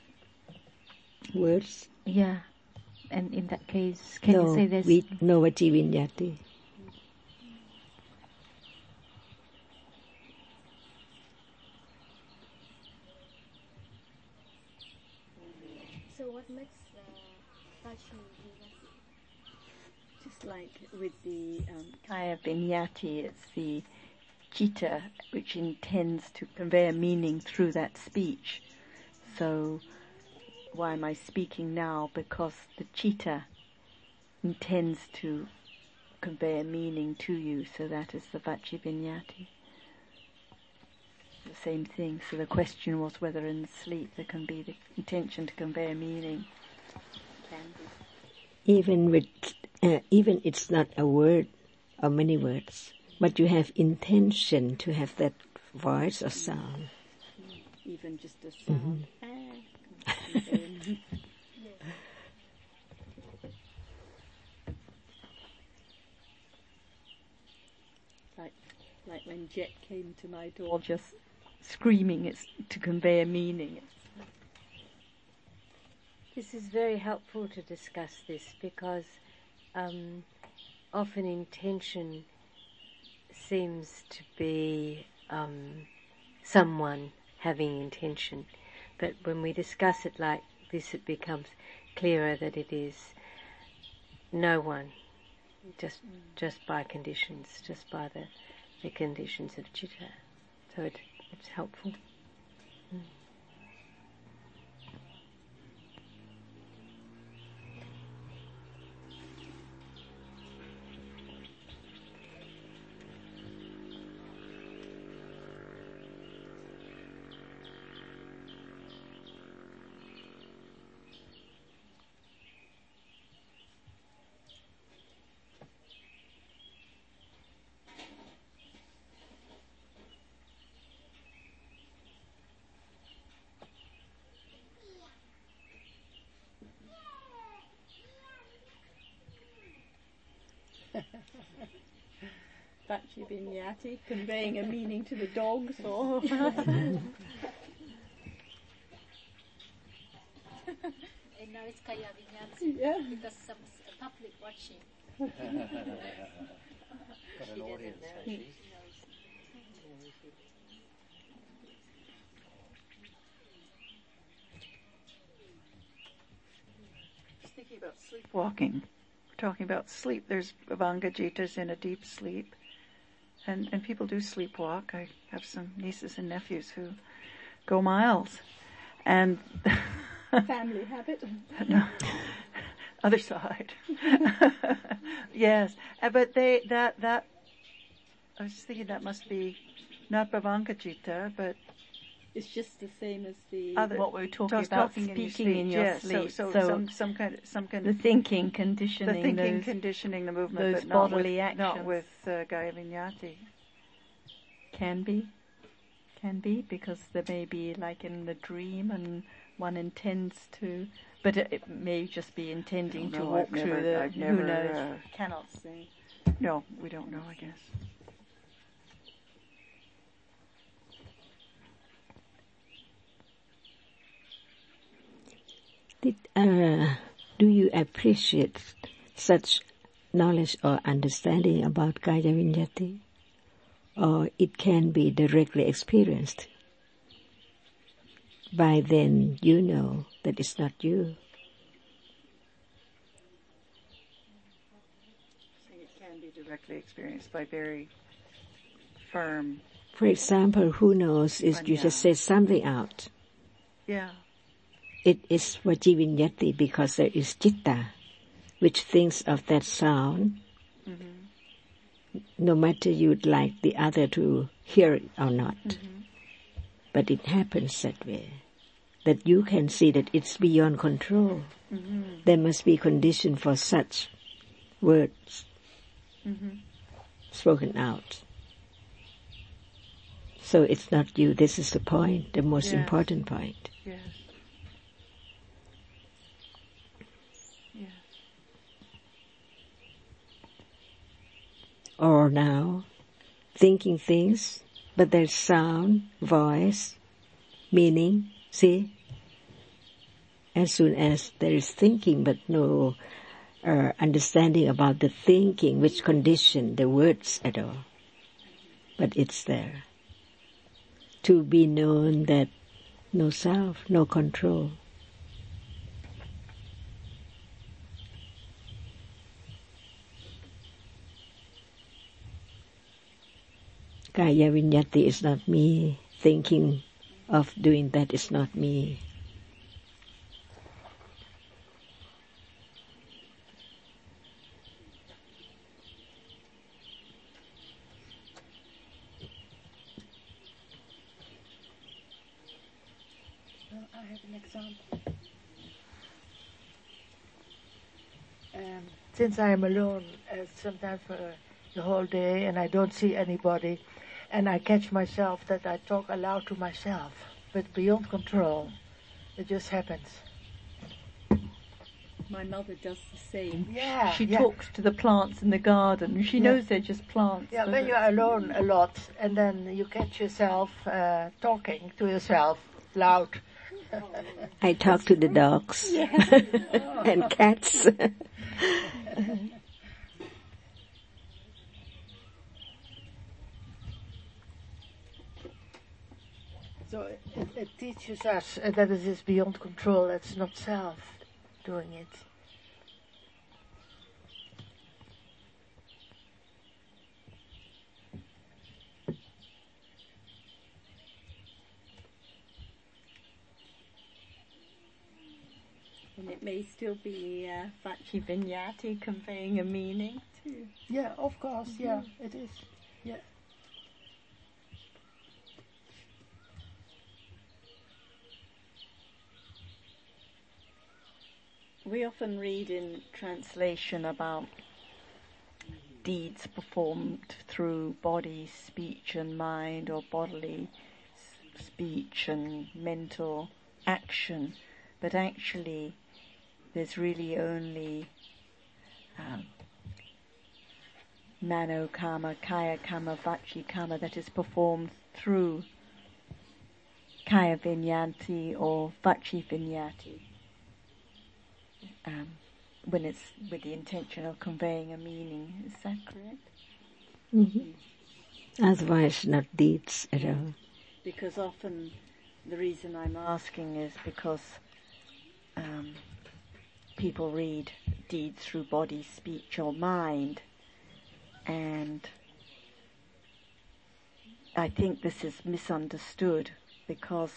words. Yeah, and in that case, can no, you say this? We, no Vachi Vinyati. So what makes uh, Vachi Vinyati? Just like with the um, Kaya Vinyati, it's the chitta which intends to convey a meaning through that speech. So why am I speaking now? Because the chitta intends to convey a meaning to you. So that is the Vachi Vinyati. The same thing. So the question was whether in sleep there can be the intention to convey a meaning. Can be. Even with, uh, even it's not a word or many words, but you have intention to have that voice or sound. Even just a sound. Mm-hmm. like, like when Jet came to my door, just screaming, it's to convey a meaning. This is very helpful to discuss this because um, often intention seems to be um, someone having intention, but when we discuss it like this, it becomes clearer that it is no one, just just by conditions, just by the, the conditions of citta. So it, it's helpful. Mm. Vachi Vinyati, conveying a meaning to the dogs, or And now it's Kaya Vinyati, yeah. because some public watching. Got an audience, has she? Just thinking about sleepwalking. We're talking about sleep. There's Bhavanga-jittas in a deep sleep. And, and people do sleepwalk. I have some nieces and nephews who go miles. And family habit. No, other side. Yes, uh, but they that that I was thinking that must be not Bhavanga-jitta, but it's just the same as the other, what we were talking talk, about, talking speaking in your, in your sleep. So, so, so some some kind of some kind the of thinking, conditioning, the thinking, those, conditioning the movement, those but not bodily with, actions. not with uh, Kaya Vinyati. Can be, can be, because there may be like in the dream, and one intends to, but it, it may just be intending to know, walk I've through never, the. I've who never, knows? Uh, Cannot say. No, we don't know, I guess. Did, uh, do you appreciate such knowledge or understanding about Kaya Vinyati? Or it can be directly experienced? By then you know that it's not you. It can be directly experienced by very firm. For example, who knows if you just say something out? Yeah. It is Vachi Vinyati because there is citta, which thinks of that sound, mm-hmm. no matter you'd like the other to hear it or not. Mm-hmm. But it happens that way, that you can see that it's beyond control. Mm-hmm. There must be condition for such words mm-hmm. spoken out. So it's not you. This is the point, the most yes. important point. Yes. Yes. Or now, thinking things, but there's sound, voice, meaning, see? As soon as there is thinking but no uh, understanding about the thinking, which condition the words at all. But it's there. To be known that no self, no control. Kaya Vinyati is not me. Thinking of doing that is not me. example. Um, since I am alone, uh, sometimes for the whole day, and I don't see anybody, and I catch myself that I talk aloud to myself, but beyond control. It just happens. My mother does the same. Yeah, she yeah. talks to the plants in the garden. She Yeah. knows they're just plants. Yeah, so when that- you're alone a lot, and then you catch yourself uh, talking to yourself loud. I talk to the dogs and cats. So it, it, it teaches us uh, that it is beyond control. It's not self doing it. And it may still be uh, Vachi Vinyati conveying a meaning too. Yeah, of course. Yeah, it is. Yeah. We often read in translation about deeds performed through body, speech and mind, or bodily s- speech and mental action, but actually there's really only um, mano karma, kaya karma, vachi karma that is performed through kaya vinyati or vachi vinyati. Um, when it's with the intention of conveying a meaning. Is that correct? Mm-hmm. Otherwise, not deeds at all. Because often the reason I'm asking is because um, people read deeds through body, speech or mind, and I think this is misunderstood because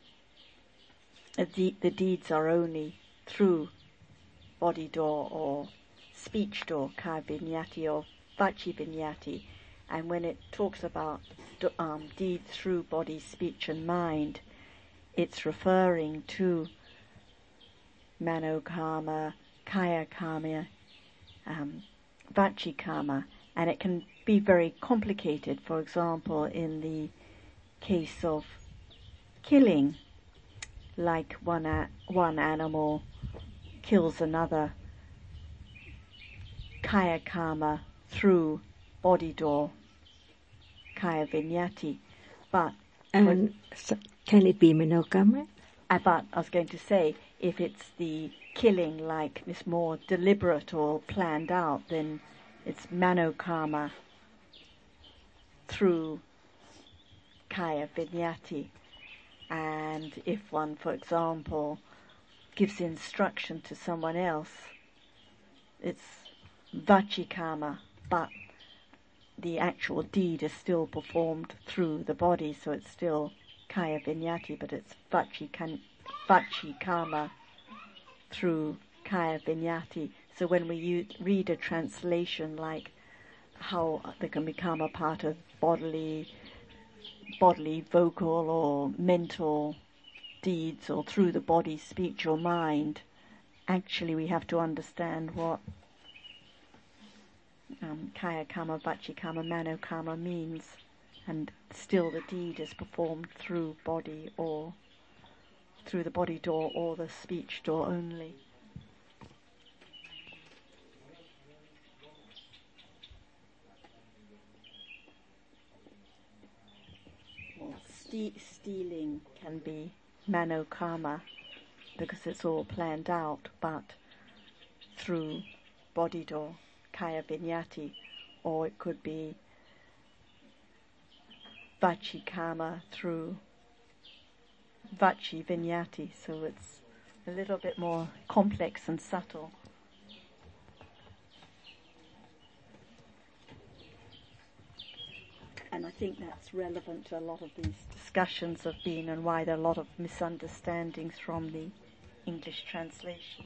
the, the deeds are only through body door or speech door, kaya vinyati or vachi vinyati, and when it talks about um, deeds through body, speech and mind, it's referring to mano karma, kaya karma, um, vachi karma, and it can be very complicated. For example, in the case of killing, like one a- one animal kills another, kaya karma through body door, kaya vinyati, but And so can it be manokarma? Uh, but I was going to say, if it's the killing like it's more deliberate or planned out, then it's mano karma through kaya vinyati. And if one, for example, gives instruction to someone else, it's vachi karma, but the actual deed is still performed through the body, so it's still kaya vinyati, but it's vachi, kan, vachi karma through kaya vinyati. So when we use, read a translation like how they can become a part of bodily, bodily, vocal or mental deeds, or through the body, speech or mind, actually we have to understand what um, kaya karma, vachi karma, mano karma means, and still the deed is performed through body or through the body door or the speech door only. Well, ste- stealing can be mano karma because it's all planned out, but through body door, kaya vinyati, or it could be vachi karma through vachi vinyati, so it's a little bit more complex and subtle. And I think that's relevant to a lot of these discussions have been, and why there are a lot of misunderstandings from the English translation.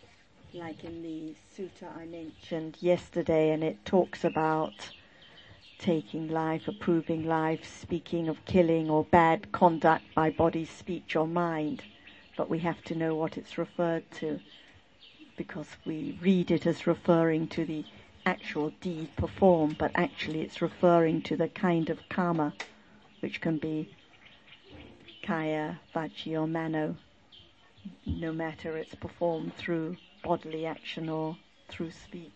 Like in the sutta I mentioned yesterday, and it talks about taking life, approving life, speaking of killing or bad conduct by body, speech or mind. But we have to know what it's referred to, because we read it as referring to the actual deed performed, but actually it's referring to the kind of karma, which can be kaya, vachi or mano, no matter it's performed through bodily action or through speech.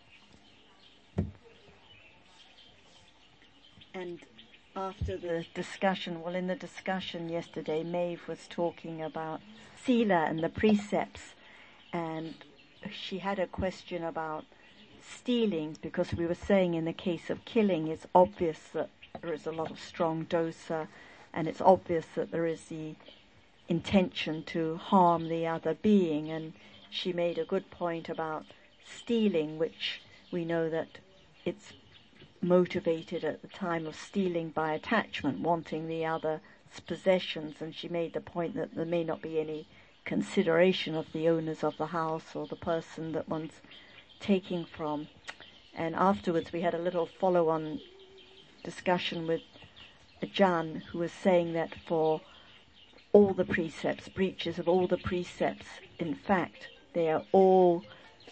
And after the discussion, well, in the discussion yesterday, Maeve was talking about sila and the precepts, and she had a question about stealing, because we were saying in the case of killing, it's obvious that there is a lot of strong dosa, and it's obvious that there is the intention to harm the other being, and she made a good point about stealing, which we know that it's motivated at the time of stealing by attachment, wanting the other's possessions, and she made the point that there may not be any consideration of the owners of the house or the person that one's taking from. And afterwards we had a little follow-on discussion with Ajahn, who was saying that for all the precepts, breaches of all the precepts, in fact, they are all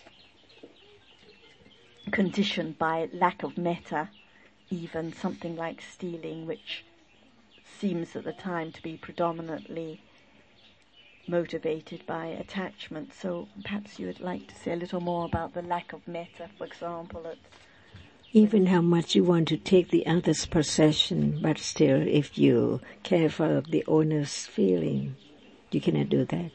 conditioned by lack of metta, even something like stealing, which seems at the time to be predominantly motivated by attachment. So perhaps you would like to say a little more about the lack of metta, for example. At Even how much you want to take the other's possession, but still if you care for the owner's feeling, you cannot do that.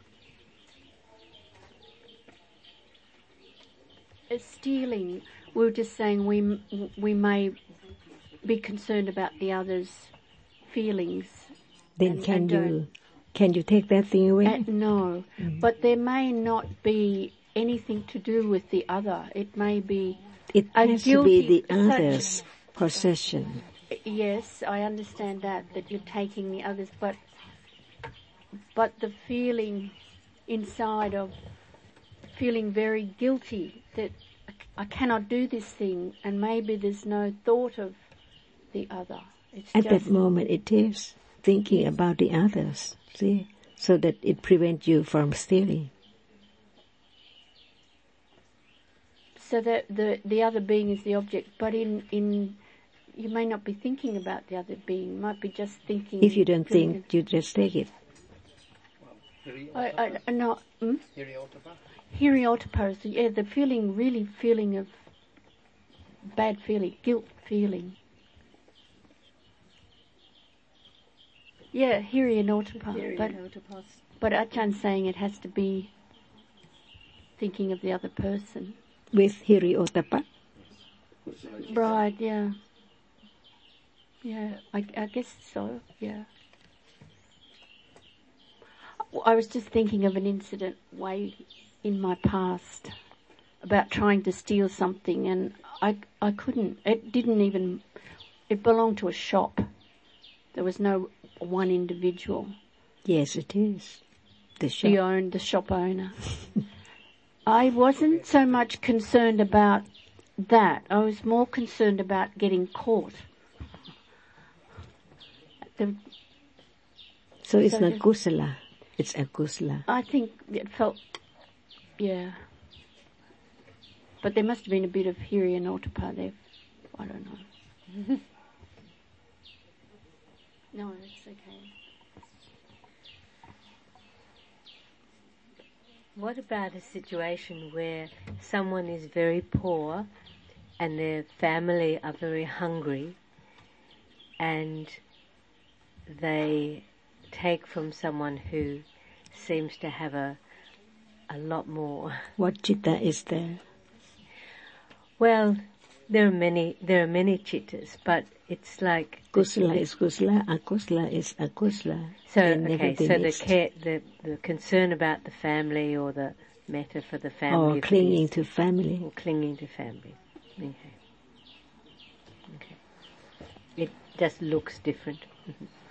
Stealing, we were just saying we we may be concerned about the other's feelings. Then and, can and you can you take that thing away? Uh, no, mm. But there may not be anything to do with the other. It may be it a has guilty, to be the other's such, possession. Yes, I understand that that you're taking the others, but but the feeling inside of feeling very guilty that I cannot do this thing, and maybe there's no thought of the other. It's At just that moment it is thinking about the others, see, so that it prevents you from stealing. So that the the other being is the object, but in, in you may not be thinking about the other being, you might be just thinking... If you don't think, you just take it. I, I, I, no, hmm? Hiriotapa, yeah, the feeling, really feeling of bad feeling, guilt feeling. Yeah, Hiriotapa, but, but Ajahn saying it has to be thinking of the other person. With Hiriotapa? Right, yeah. Yeah, I, I guess so, yeah. I was just thinking of an incident way in my past about trying to steal something, and I I couldn't. It didn't even. It belonged to a shop. There was no one individual. Yes, it is. The shop. The owned the shop owner. I wasn't so much concerned about that. I was more concerned about getting caught. The, so it's so not kusala. It's akusala. I think it felt, yeah. But there must have been a bit of Hiriotapa there. I don't know. No, it's okay. What about a situation where someone is very poor and their family are very hungry and they take from someone who seems to have a a lot more? What chitta is there? Well, there are many there are many chittas, but it's like kusala is kusala, akusala is akusala. So okay, so the care, the the concern about the family, or the metta for the family, or clinging to family, or clinging to family. Okay, okay, it just looks different. Mm-hmm.